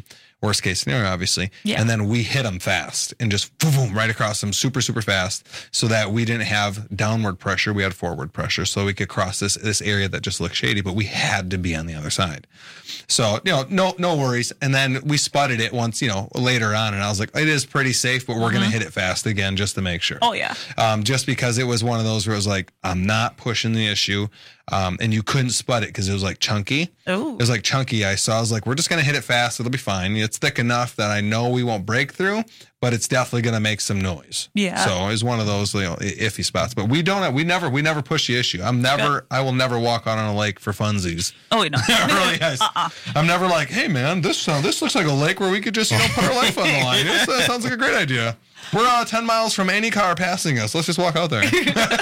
worst case scenario, obviously. Yeah. And then we hit them fast and just boom, boom, right across them super, super fast so that we didn't have downward pressure. We had forward pressure. So we could cross this this area that just looked shady, but we had to be on the other side. So, you know, no no worries. And then we spotted it once, you know, later on. And I was like, it is pretty safe, but we're mm-hmm. going to hit it fast again just to make sure. Oh, yeah. Um, just because it was one of those where it was like, I'm not pushing the issue. Um, and you couldn't spud it because it was like chunky. Ooh. It was like chunky ice. So I was like, we're just going to hit it fast. It'll be fine. It's thick enough that I know we won't break through, but it's definitely going to make some noise. Yeah. So it was one of those, you know, iffy spots. But we don't, we never, we never push the issue. I'm never, Good. I will never walk out on a lake for funsies. Oh, no. really, guys. Uh-uh. I'm never like, hey, man, this uh, this looks like a lake where we could just, you know, put our life on the line. This, that sounds like a great idea. We're uh, ten miles from any car passing us. Let's just walk out there.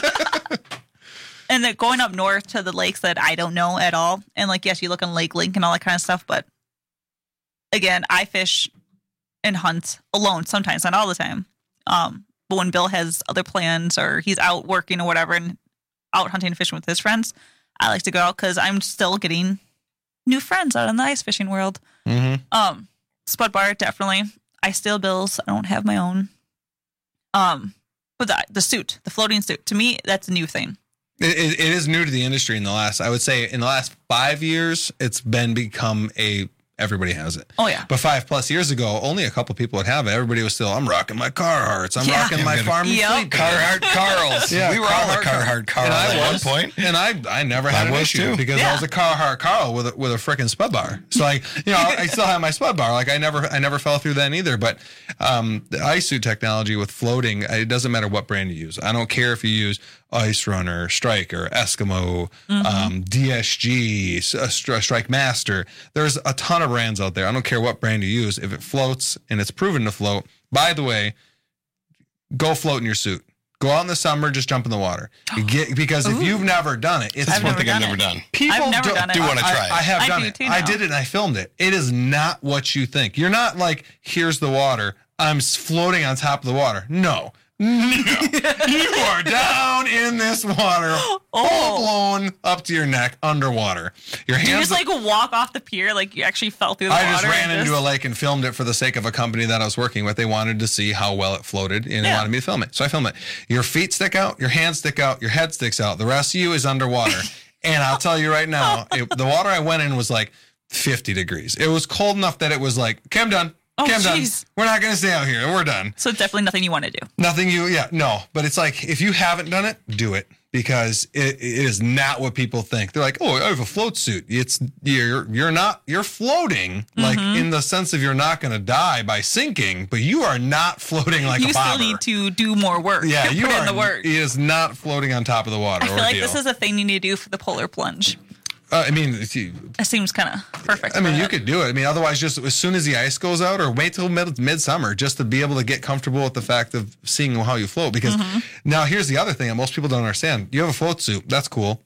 And then going up north to the lakes that I don't know at all. And like, yes, you look on Lake Link and all that kind of stuff. But again, I fish and hunt alone sometimes, not all the time. Um, but when Bill has other plans or he's out working or whatever and out hunting and fishing with his friends, I like to go out because I'm still getting new friends out in the ice fishing world. Mm-hmm. Um, Spud bar, definitely. I steal Bill's. I don't have my own. Um, but the, the suit, the floating suit, to me, that's a new thing. It, it, it is new to the industry in the last, I would say in the last five years, it's been become a, everybody has it. Oh, yeah. But five plus years ago, only a couple people would have it. Everybody was still, I'm rocking my Carhartts. I'm Yeah. rocking my Farm and Yep. Fleet. Carhartt Carls. Yeah, we were all a Carhartt Carhartt Carl And I at was, one point. And I I never had I an was issue too. because Yeah. I was a Carhartt Carl with a, with a freaking spud bar. So like, you know, I still have my spud bar. Like I never I never fell through that either. But um, the ice suit technology with floating, it doesn't matter what brand you use. I don't care if you use Ice Runner, Striker, Eskimo, Mm-hmm. um, D S G, S- uh, Stri- Strike Master. There's a ton of brands out there. I don't care what brand you use. If it floats and it's proven to float, by the way, go float in your suit. Go out in the summer, just jump in the water. You get, because if Ooh. you've never done it, it's I've one never thing done I've never it. done. People I've never don't, done it. do want to I- try it. I, have I done do it. too I now. did it and I filmed it. It is not what you think. You're not like, here's the water. I'm s- floating on top of the water. No. No. You are down in this water, full blown up to your neck, underwater. Your Did you hands. just like walk off the pier like you actually fell through the I water? just ran and into a lake and filmed it for the sake of a company that I was working with. They wanted to see how well it floated and they Yeah. wanted me to film it. So I filmed it. Your feet stick out, your hands stick out, your head sticks out. The rest of you is underwater. And I'll tell you right now, it, the water I went in was like fifty degrees. It was cold enough that it was like, okay, I'm done. Oh, Okay, I'm done. jeez. We're not going to stay out here. We're done. So it's definitely nothing you want to do. Nothing you, yeah, no. But it's like, if you haven't done it, do it. Because it, it is not what people think. They're like, oh, I have a float suit. It's, you're, you're not, you're floating, like Mhm. in the sense of you're not going to die by sinking, but you are not floating like you a still bobber. need to do more work. Yeah, you put are, in the work. It is not floating on top of the water. I feel like this is a thing you need to do for the polar plunge. Uh, I mean, it's- It seems kind of perfect. I mean, for you that. could do it. I mean, otherwise, just as soon as the ice goes out, or wait till mid midsummer, just to be able to get comfortable with the fact of seeing how you float. Because Mhm. now here's the other thing that most people don't understand: you have a float suit, that's cool.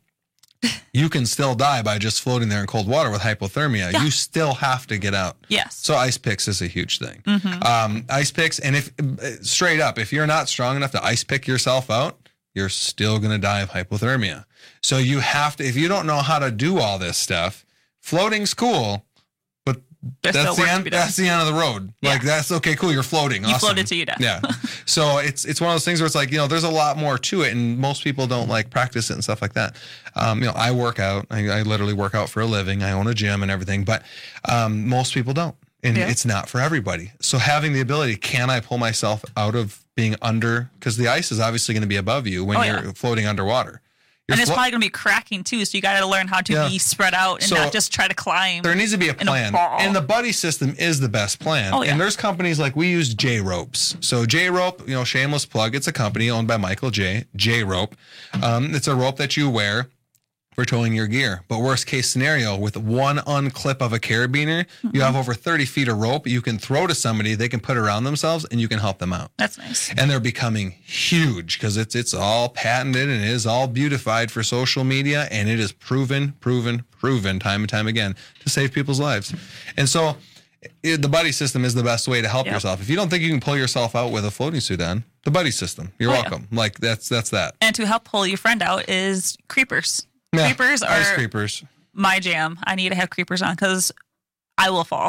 You can still die by just floating there in cold water with hypothermia. Yeah. You still have to get out. Yes. So ice picks is a huge thing. Mhm. Um, ice picks, and if straight up, if you're not strong enough to ice pick yourself out, you're still going to die of hypothermia. So you have to, if you don't know how to do all this stuff, floating's cool, but There's that's still the work to end. be done. That's the end of the road. Yeah. Like that's okay, cool. You're floating. You awesome. floated till you die. Yeah. So it's it's one of those things where it's like, you know, there's a lot more to it, and most people don't like practice it and stuff like that. Um, you know, I work out. I, I literally work out for a living. I own a gym and everything, but um, most people don't. And Yeah. it's not for everybody. So having the ability, can I pull myself out of being under? Because the ice is obviously going to be above you when Oh, you're yeah. floating underwater. You're And it's flo- probably going to be cracking too. So you got to learn how to Yeah. be spread out and So not just try to climb. There needs to be a in plan. ball. And the buddy system is the best plan. Oh, yeah. And there's companies like we use J Ropes. So J Rope, you know, shameless plug, it's a company owned by Michael J. J Rope. Um, it's a rope that you wear for towing your gear. But worst case scenario, with one unclip of a carabiner, Mm-hmm. you have over thirty feet of rope you can throw to somebody, they can put it around themselves, and you can help them out. That's nice. And they're becoming huge because it's it's all patented and it is all beautified for social media, and it is proven, proven, proven time and time again to save people's lives. And so it, the buddy system is the best way to help Yep. yourself. If you don't think you can pull yourself out with a floating suit on, the buddy system, you're Oh, yeah. welcome. Like that's that's that. And to help pull your friend out is creepers. Yeah, Creepers ice are creepers. my jam. I need to have creepers on because I will fall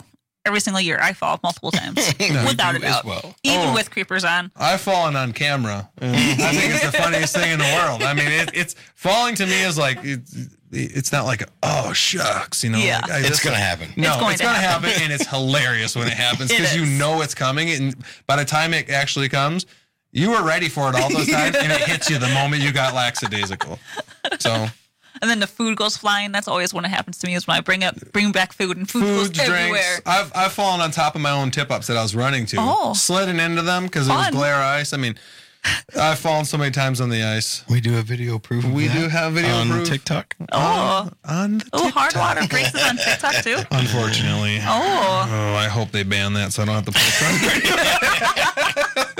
every single year. I fall multiple times, without a doubt. Well. Even Oh. with creepers on. I've fallen on camera. I think it's the funniest thing in the world. I mean, it, it's falling to me is like it's, it's not like oh shucks, you know. Yeah. like, I It's just- gonna happen. No, It's going it's to gonna happen. happen, and it's hilarious when it happens It because you is. know it's coming, and by the time it actually comes, you were ready for it all those times, and it hits you the moment you got lackadaisical. So. And then the food goes flying. That's always when it happens to me is when I bring up, bring back food and food Food, goes everywhere. drinks. I've I've fallen on top of my own tip ups that I was running to, Oh. sliding into them because it was Fun. glare ice. I mean, I've fallen so many times on the ice. We do have video proof. Of We that do have video on proof. TikTok. Oh, on the oh, hard water breaks is on TikTok too. Unfortunately. Oh. Oh, I hope they ban that so I don't have to post on radio.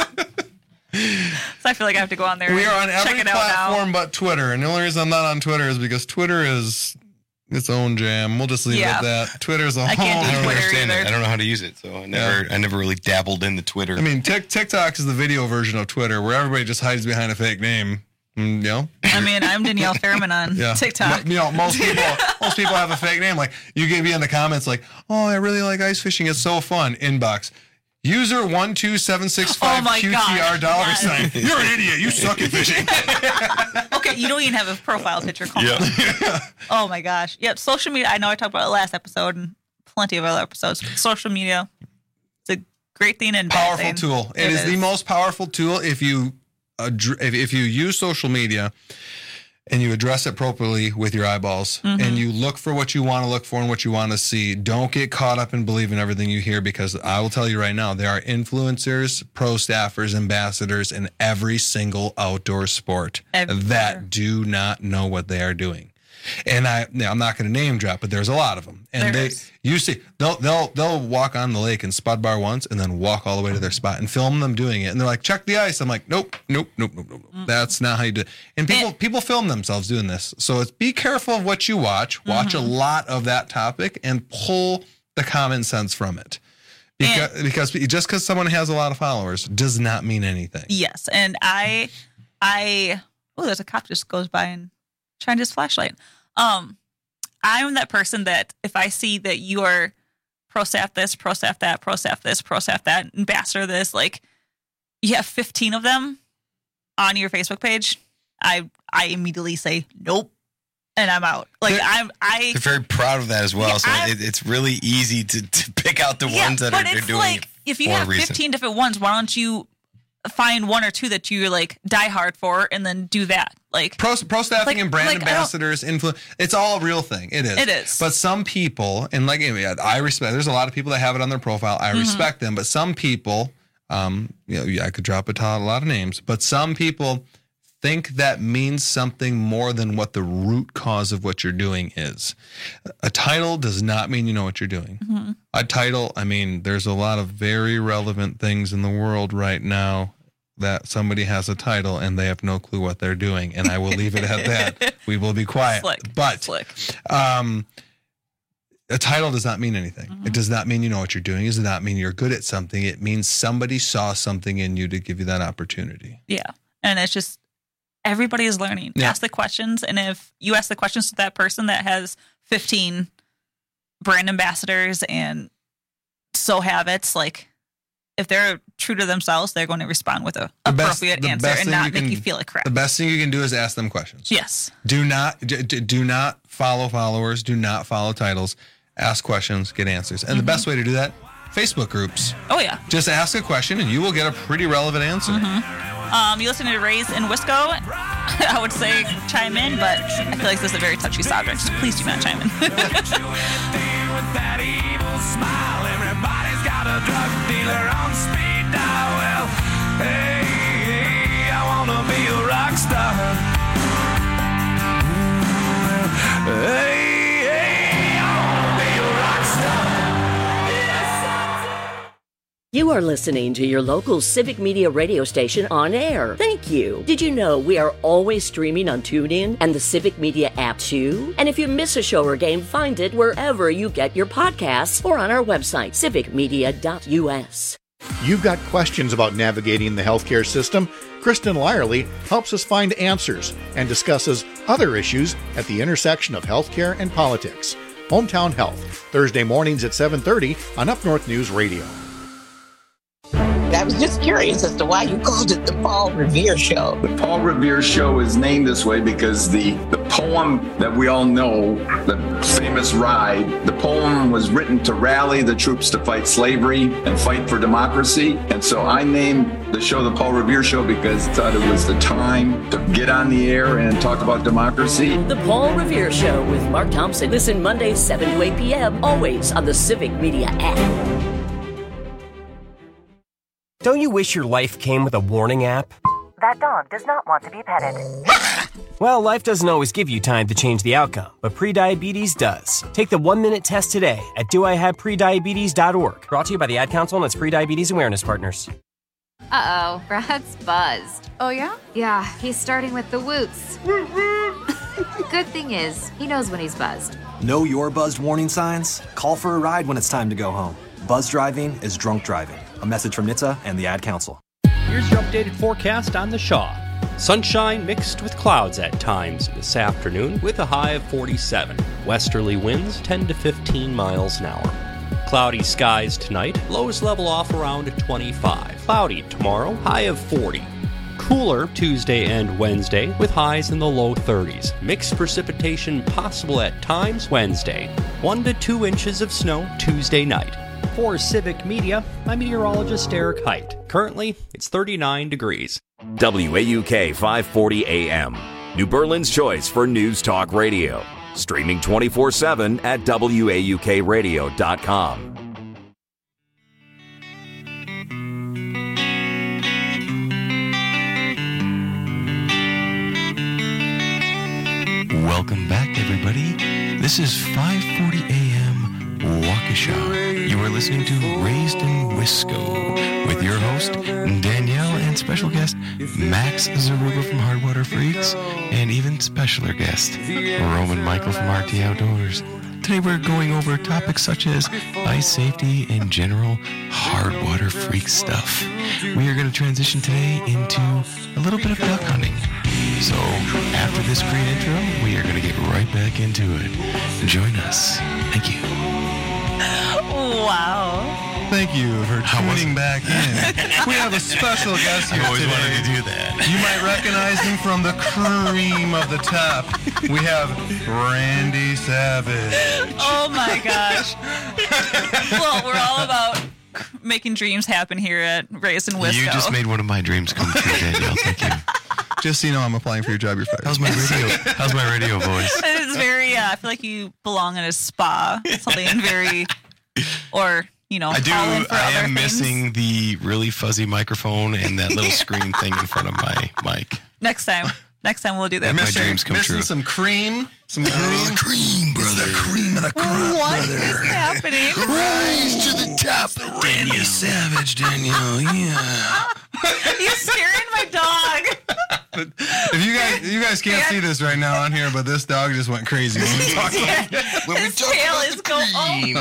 So I feel like I have to go on there. We and are on check every it out now. platform but Twitter, and the only reason I'm not on Twitter is because Twitter is its own jam. We'll just leave Yeah. it at that. Twitter's a I can't do whole. I don't Twitter understand either. it. I don't know how to use it, so I never, I never really dabbled into Twitter. I mean, Tik TikTok is the video version of Twitter, where everybody just hides behind a fake name. Mm, you know? I mean, I'm Danielle Fairman on Yeah. TikTok. M- You know, most people, most people have a fake name. Like you can be in the comments, like, "Oh, I really like ice fishing. It's so fun." Inbox. User one two seven six five Oh my Q T R God, dollar yes. sign. You're an idiot. You suck at fishing. Okay, you don't even have a profile picture. Called Yeah. Oh my gosh. Yep. Social media. I know I talked about it last episode and plenty of other episodes. Social media. It's a great thing and bad Powerful thing. tool. It is the most powerful tool if you addr- if, if you use social media and you address it properly with your eyeballs Mhm. and you look for what you want to look for and what you want to see. Don't get caught up in believing everything you hear, because I will tell you right now, there are influencers, pro staffers, ambassadors in every single outdoor sport Everywhere. that do not know what they are doing. And I, now, I'm not going to name drop, but there's a lot of them. And There they, is. you see, they'll they'll they'll walk on the lake and spud bar once, and then walk all the way to their spot and film them doing it. And they're like, "Check the ice." I'm like, "Nope, nope, nope, nope, nope. nope. That's not how you do it." And people people film themselves doing this. So it's be careful of what you watch. Watch Mm-hmm. a lot of that topic and pull the common sense from it. Because, because just because someone has a lot of followers does not mean anything. Yes. And I, I, oh, there's a cop just goes by and shined his flashlight. Um, I'm that person that if I see that you are pro staff this, pro staff that, pro staff this, pro staff that, ambassador this, like you have fifteen of them on your Facebook page, I I immediately say nope, and I'm out. Like They're- I'm I They're very proud of that as well. Yeah, so I'm- it, it's really easy to, to pick out the yeah, ones that but are they're it's doing like it if you for a have reason. fifteen different ones, why don't you find one or two that you like die hard for and then do that? Like Pro, pro staffing Like- and brand like, I don't- ambassadors, influ- it's all a real thing. It is. It is. But some people, and like I respect, there's a lot of people that have it on their profile. I Mhm. respect them. But some people, um, you know, yeah, I could drop a, t- a lot of names, but some people think that means something more than what the root cause of what you're doing is. A title does not mean you know what you're doing. Mhm. A title, I mean, there's a lot of very relevant things in the world right now that somebody has a title and they have no clue what they're doing. And I will leave it at that. We will be quiet. Slick. But Slick. um, a title does not mean anything. Mm-hmm. It does not mean you know what you're doing. It does not mean you're good at something. It means somebody saw something in you to give you that opportunity. Yeah. And it's just everybody is learning. Yeah. Ask the questions. And if you ask the questions to that person that has fifteen brand ambassadors and so habits, like if they're true to themselves, they're going to respond with a The best- appropriate the answer best and thing not you make can- you feel like crap. The best thing you can do is ask them questions. Yes. Do not d- d- do not follow followers. Do not follow titles. Ask questions, get answers. And the Mm-hmm. best way to do that, Facebook groups. Oh, yeah. Just ask a question and you will get a pretty relevant answer. Um, you listen to Raised in Wisco, I would say chime in, but I feel like this is a very touchy subject. So please do not chime in. With that evil smile, everybody's got a drug dealer on speed dial. Well, hey, hey, I wanna be a rock star. Mm, well, hey, hey, I wanna be a rock star. You are listening to your local Civic Media radio station on air. Thank you. Did you know we are always streaming on TuneIn and the Civic Media app too? And if you miss a show or game, find it wherever you get your podcasts or on our website, civic media dot u s. You've got questions about navigating the healthcare system? Kristen Lyerly helps us find answers and discusses other issues at the intersection of healthcare and politics. Hometown Health, Thursday mornings at seven thirty on Up North News Radio. I was just curious as to why you called it the Paul Revere Show. The Paul Revere Show is named this way because the, the poem that we all know, the famous Ride, the poem was written to rally the troops to fight slavery and fight for democracy. And so I named the show the Paul Revere Show because I thought it was the time to get on the air and talk about democracy. The Paul Revere Show with Mark Thompson. Listen Mondays seven to eight p.m. always on the Civic Media app. Don't you wish your life came with a warning app? That dog does not want to be petted. Well, life doesn't always give you time to change the outcome, but prediabetes does. Take the one-minute test today at do I have prediabetes dot org. Brought to you by the Ad Council and its prediabetes awareness partners. Uh-oh, Brad's buzzed. Oh, yeah? Yeah, he's starting with the whoops. Good thing is, he knows when he's buzzed. Know your buzzed warning signs? Call for a ride when it's time to go home. Buzz driving is drunk driving. A message from N H T S A and the Ad Council. Here's your updated forecast on the Shaw. Sunshine mixed with clouds at times this afternoon with a high of forty-seven. Westerly winds ten to fifteen miles an hour. Cloudy skies tonight, lows level off around twenty-five. Cloudy tomorrow, high of forty. Cooler Tuesday and Wednesday with highs in the low thirties. Mixed precipitation possible at times Wednesday. One to two inches of snow Tuesday night. For Civic Media, I'm meteorologist Eric Height. Currently, it's thirty-nine degrees. W A U K five forty A M, New Berlin's choice for news talk radio. Streaming twenty-four seven at W A U K radio dot com. Welcome back, everybody. This is five forty A M Waukesha. You are listening to Raised in Wisco with your host, Danielle, and special guest, Max Zaruba from Hardwater Freaks, and even specialer guest, Roman Michael from R T Outdoors. Today we're going over topics such as ice safety and general Hardwater Freak stuff. We are going to transition today into a little bit of duck hunting. So, after this great intro, we are going to get right back into it. Join us. Thank you. Wow. Thank you for tuning back in. We have a special guest here I always today. wanted to do that. You might recognize him from the cream of the top. We have Randy Savage. Oh my gosh. Well, we're all about making dreams happen here at Raised in Wisco. You just made one of my dreams come true, Danielle. Thank you. Just so you know, I'm applying for your job. You're fired. How's my radio? How's my radio voice? It's very, uh, I feel like you belong in a spa. Something very, or, you know, I do. call in for I other am things. missing the really fuzzy microphone and that little screen thing in front of my mic. Next time. Next time we'll do that. My Missing, dreams come missing true. some cream. Some cream. Oh, cream, brother. Cream of the crop, What brother. is happening? Rise to the top, Randy Savage, Danielle. Yeah. You're scaring my dog. If you guys, you guys can't see this right now on here, but this dog just went crazy when we talked about When we His talk tail about is the go- cream.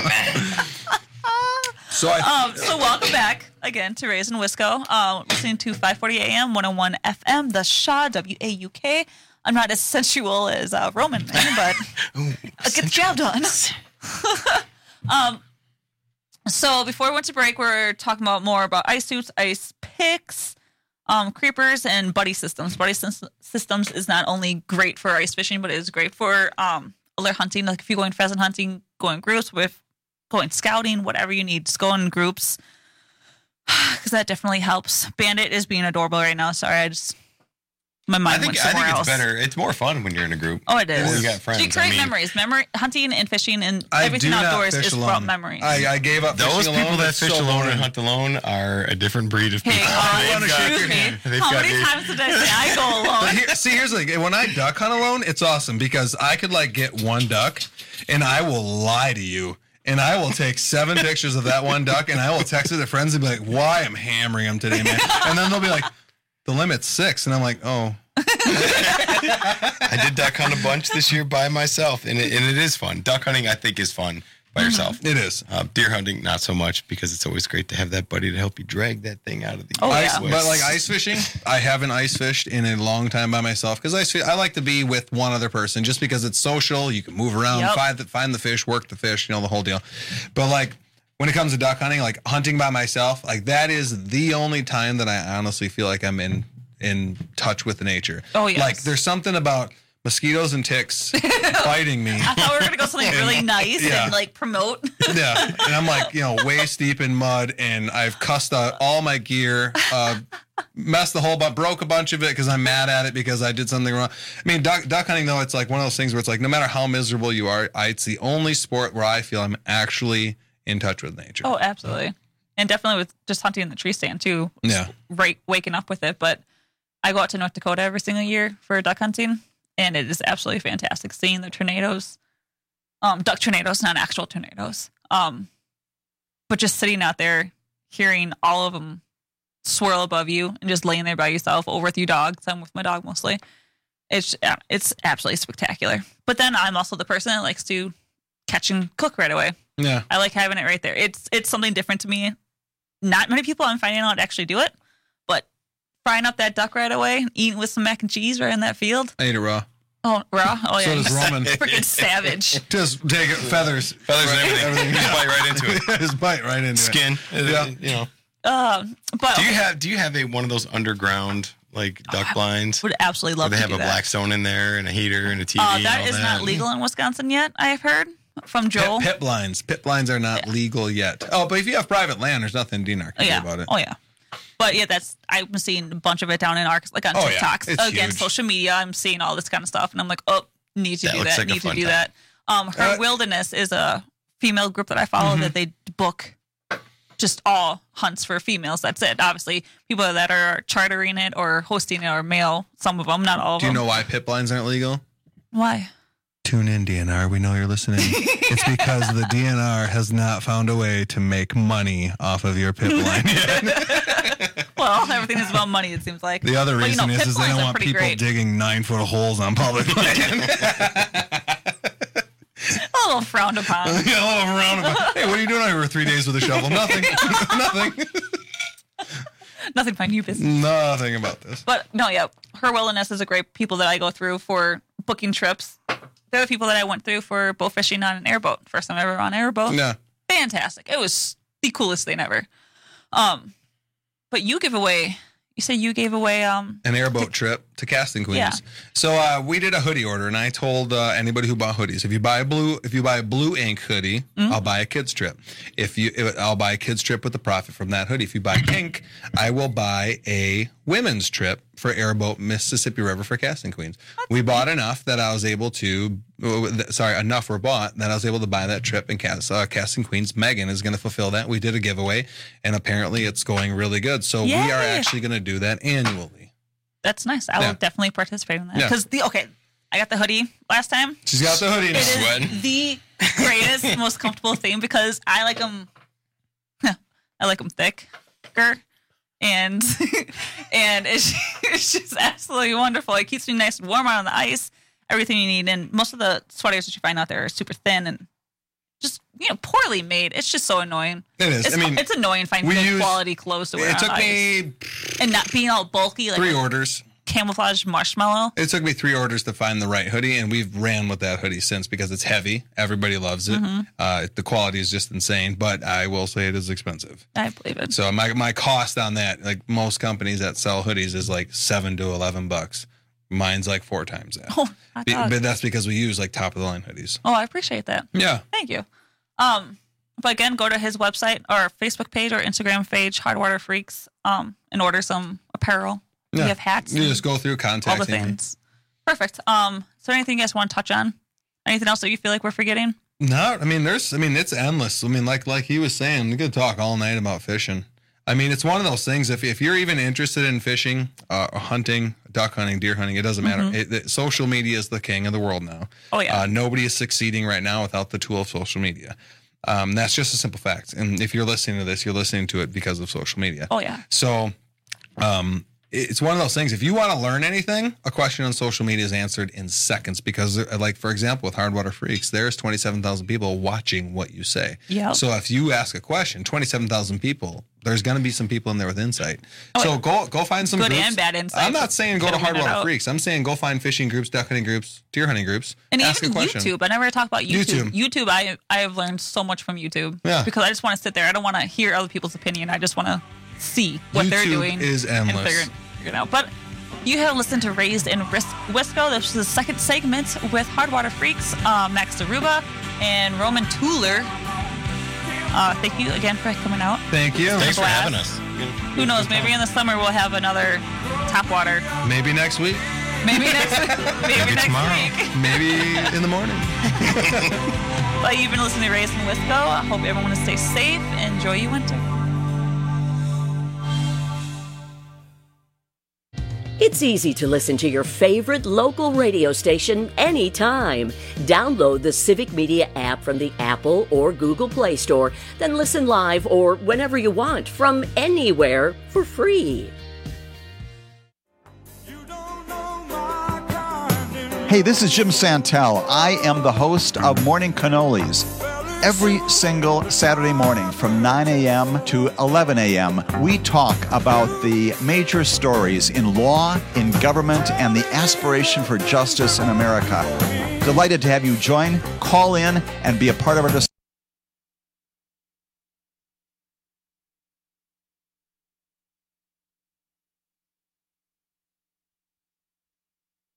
So I, Um, so welcome back again to Raised in Wisco. Um, listening to five forty A M, one oh one F M, The Shaw, W A U K. I'm not as sensual as uh, Roman, but Ooh, I'll get the job done. um, so before we went to break, we we're talking about more about ice suits, ice picks, um, creepers, and buddy systems. Buddy sys- systems is not only great for ice fishing, but it is great for um, other hunting. Like if you're going pheasant hunting, go in groups with, going scouting, whatever you need, just go in groups. Because that definitely helps. Bandit is being adorable right now. Sorry, I just... My mind I think, went I somewhere think it's else. better. It's more fun when you're in a group. Oh, it is. Or you got friends. You create I mean, memories. Memory hunting and fishing and I everything do not outdoors fish is alone. about memories. I, I gave up Those fishing people alone. that It's fish so alone boring. and hunt alone are a different breed of people. Hey, uh, They've wanna got- excuse me. they've How got many a- times did I say I go But alone? here, see, here's the thing. When I duck hunt alone, it's awesome because I could like get one duck, and I will lie to you, and I will take seven pictures of that one duck, and I will text it to friends and be like, "Why I'm hammering them today, man?" And then they'll be like, "The limit's six," and I'm like, "Oh." I did duck hunt a bunch this year by myself, and it, and it is fun. Duck hunting, I think, is fun. by Mhm. yourself. It is. Uh, deer hunting, not so much, because it's always great to have that buddy to help you drag that thing out of the Oh, ice. ice, but like ice fishing, I haven't ice fished in a long time by myself because ice fish, I like to be with one other person just because it's social. You can move around, Yep. find the, find the fish, work the fish, you know, the whole deal. But like when it comes to duck hunting, like hunting by myself, like that is the only time that I honestly feel like I'm in in touch with nature. Oh, yes. Like there's something about mosquitoes and ticks biting me. I thought we were going to go something really nice Yeah. and like promote. Yeah, and I'm like, you know, waist deep in mud, and I've cussed out all my gear, uh, messed the whole, but broke a bunch of it because I'm mad at it because I did something wrong. I mean, duck, duck hunting though, it's like one of those things where it's like, no matter how miserable you are, I, it's the only sport where I feel I'm actually in touch with nature. Oh, absolutely. And definitely with just hunting in the tree stand too. Yeah. Right, waking up with it. But I go out to North Dakota every single year for duck hunting, and it is absolutely fantastic seeing the tornadoes, um, duck tornadoes, not actual tornadoes. Um, but just sitting out there, hearing all of them swirl above you, and just laying there by yourself, over with your dog. So I'm with my dog mostly. It's it's absolutely spectacular. But then I'm also the person that likes to catch and cook right away. Yeah. I like having it right there. It's it's something different to me. Not many people I'm finding out actually do it, but frying up that duck right away, and eating with some mac and cheese right in that field. I eat it raw. Oh, raw? Oh, yeah. So does Roman. Freaking savage. Just take it, feathers. Feathers and everything. Just bite right into it. Just bite right into Skin. it. Yeah. You know. Uh, but Do you have Do you have a one of those underground like duck blinds? Would absolutely love Where they to have do a that. Blackstone in there and a heater and a T V. Uh, and that all is that. not legal in Wisconsin yet, I've heard from Joel. Pit, pit blinds. Pit blinds are not legal yet. Oh, but if you have private land, there's nothing D N R can yeah. do about it. Oh, yeah. But yeah, that's I'm seeing a bunch of it down in Arkansas, like on Oh, yeah. TikToks. It's Again, huge. social media, I'm seeing all this kind of stuff, and I'm like, oh, need to That do looks that, like a need to fun do time. that. Um, Her Uh, Wilderness is a female group that I follow Mm-hmm. that they book just all hunts for females. That's it. Obviously, people that are chartering it or hosting it are male. Some of them, not all of Do you them. know why pit blinds aren't legal? Why? Tune in, D N R. We know you're listening. It's because the D N R has not found a way to make money off of your pit blind yet. Well, everything is about money, it seems like. The other But, you reason know, is, pit is they blinds don't are want pretty people great. digging nine foot holes on public land. A little frowned upon. Yeah, a little roundabout. Hey, what are you doing over here three days with a shovel? Nothing. Nothing. Nothing by new business. Nothing about this. But no, yeah, Her Wilderness is a great people that I go through for booking trips. They're the people that I went through for bow fishing on an airboat. First time ever on an airboat. Yeah. Fantastic. It was the coolest thing ever. Um, but you give away. You say you gave away. Um, An airboat trip to Casting Queens. Yeah. So uh, we did a hoodie order, and I told uh, anybody who bought hoodies, if you buy a blue, if you buy a blue ink hoodie, Mm-hmm. I'll buy a kids trip. If you, if, I'll buy a kids trip with the profit from that hoodie. If you buy pink, I will buy a women's trip for airboat Mississippi River for Casting Queens. We bought enough that I was able to. Sorry, enough were bought that I was able to buy that trip and cast, uh, Casting Queens. Megan is going to fulfill that. We did a giveaway, and apparently it's going really good. So we are Yay. actually going to do that annually. that's nice. I Yeah. will definitely participate in that Yeah. because the okay. I got the hoodie last time. She's got the hoodie now. It is Sweating. the greatest, most comfortable thing because I like them. I like them thicker, and and it's, it's just absolutely wonderful. It keeps me nice and warm out on the ice. Everything you need, and most of the sweaters that you find out there are super thin and just you know poorly made. It's just so annoying. It is. It's, I mean, it's annoying finding we good use- quality clothes to wear. It on took ice. me and not being all bulky like three a orders. camouflage marshmallow. It took me three orders to find the right hoodie, and we've ran with that hoodie since because it's heavy. Everybody loves it. Mhm. Uh, the quality is just insane, but I will say it is expensive. I believe it. So my my cost on that, like most companies that sell hoodies, is like seven to eleven bucks. Mine's like four times that. Oh, hot Be- dog. but that's because we use like top of the line hoodies. Oh, I appreciate that. Yeah. Thank you. Um, but again, go to his website or Facebook page or Instagram page, Hardwater Freaks, um, and order some apparel. Yeah. You have hats. You and just go through all the contacting me. things. Perfect. Um, is there anything you guys want to touch on? Anything else that you feel like we're forgetting? No, I mean there's I mean it's endless. I mean like like he was saying, we could talk all night about fishing. I mean it's one of those things if if you're even interested in fishing, uh, or hunting, duck hunting, deer hunting, it doesn't matter. Mhm. It, it- social media is the king of the world now. Oh, yeah. Uh, nobody is succeeding right now without the tool of social media. Um, that's just a simple fact. And if you're listening to this, you're listening to it because of social media. Oh, yeah. So, um, it's one of those things. If you want to learn anything, a question on social media is answered in seconds because, like, for example, with Hardwater Freaks, there's twenty-seven thousand people watching what you say. Yep. So if you ask a question, twenty-seven thousand people, there's going to be some people in there with insight. Oh, so yeah. go go find some Good groups. and bad insight. I'm not saying go to Figuring it Hardwater out. Freaks. I'm saying go find fishing groups, duck hunting groups, deer hunting groups. And ask even a question. YouTube. I never talk about YouTube. YouTube. YouTube, I I have learned so much from YouTube. Yeah. Because I just want to sit there. I don't want to hear other people's opinion. I just want to see what they're YouTube doing. is And endless. figure, figure it out. But you have listened to Raised in Risk- Wisco. This is the second segment with Hardwater Freaks, uh, Max Daruba and Roman Tuller. Uh, thank you again for coming out. Thank you. Thanks for Blast. having us. Who knows? Maybe in the summer we'll have another Top Water. Maybe next week. Maybe next week. Maybe, Maybe next tomorrow. week. Maybe in the morning. But you've been listening to Raised in Wisco. I hope everyone will stay safe. Enjoy your winter. It's easy to listen to your favorite local radio station anytime. Download the Civic Media app from the Apple or Google Play Store, then listen live or whenever you want from anywhere for free. Hey, this is Jim Santel. I am the host of Morning Cannolis. Every single Saturday morning from nine a.m. to eleven a.m., we talk about the major stories in law, in government, and the aspiration for justice in America. Delighted to have you join, call in, and be a part of our discussion.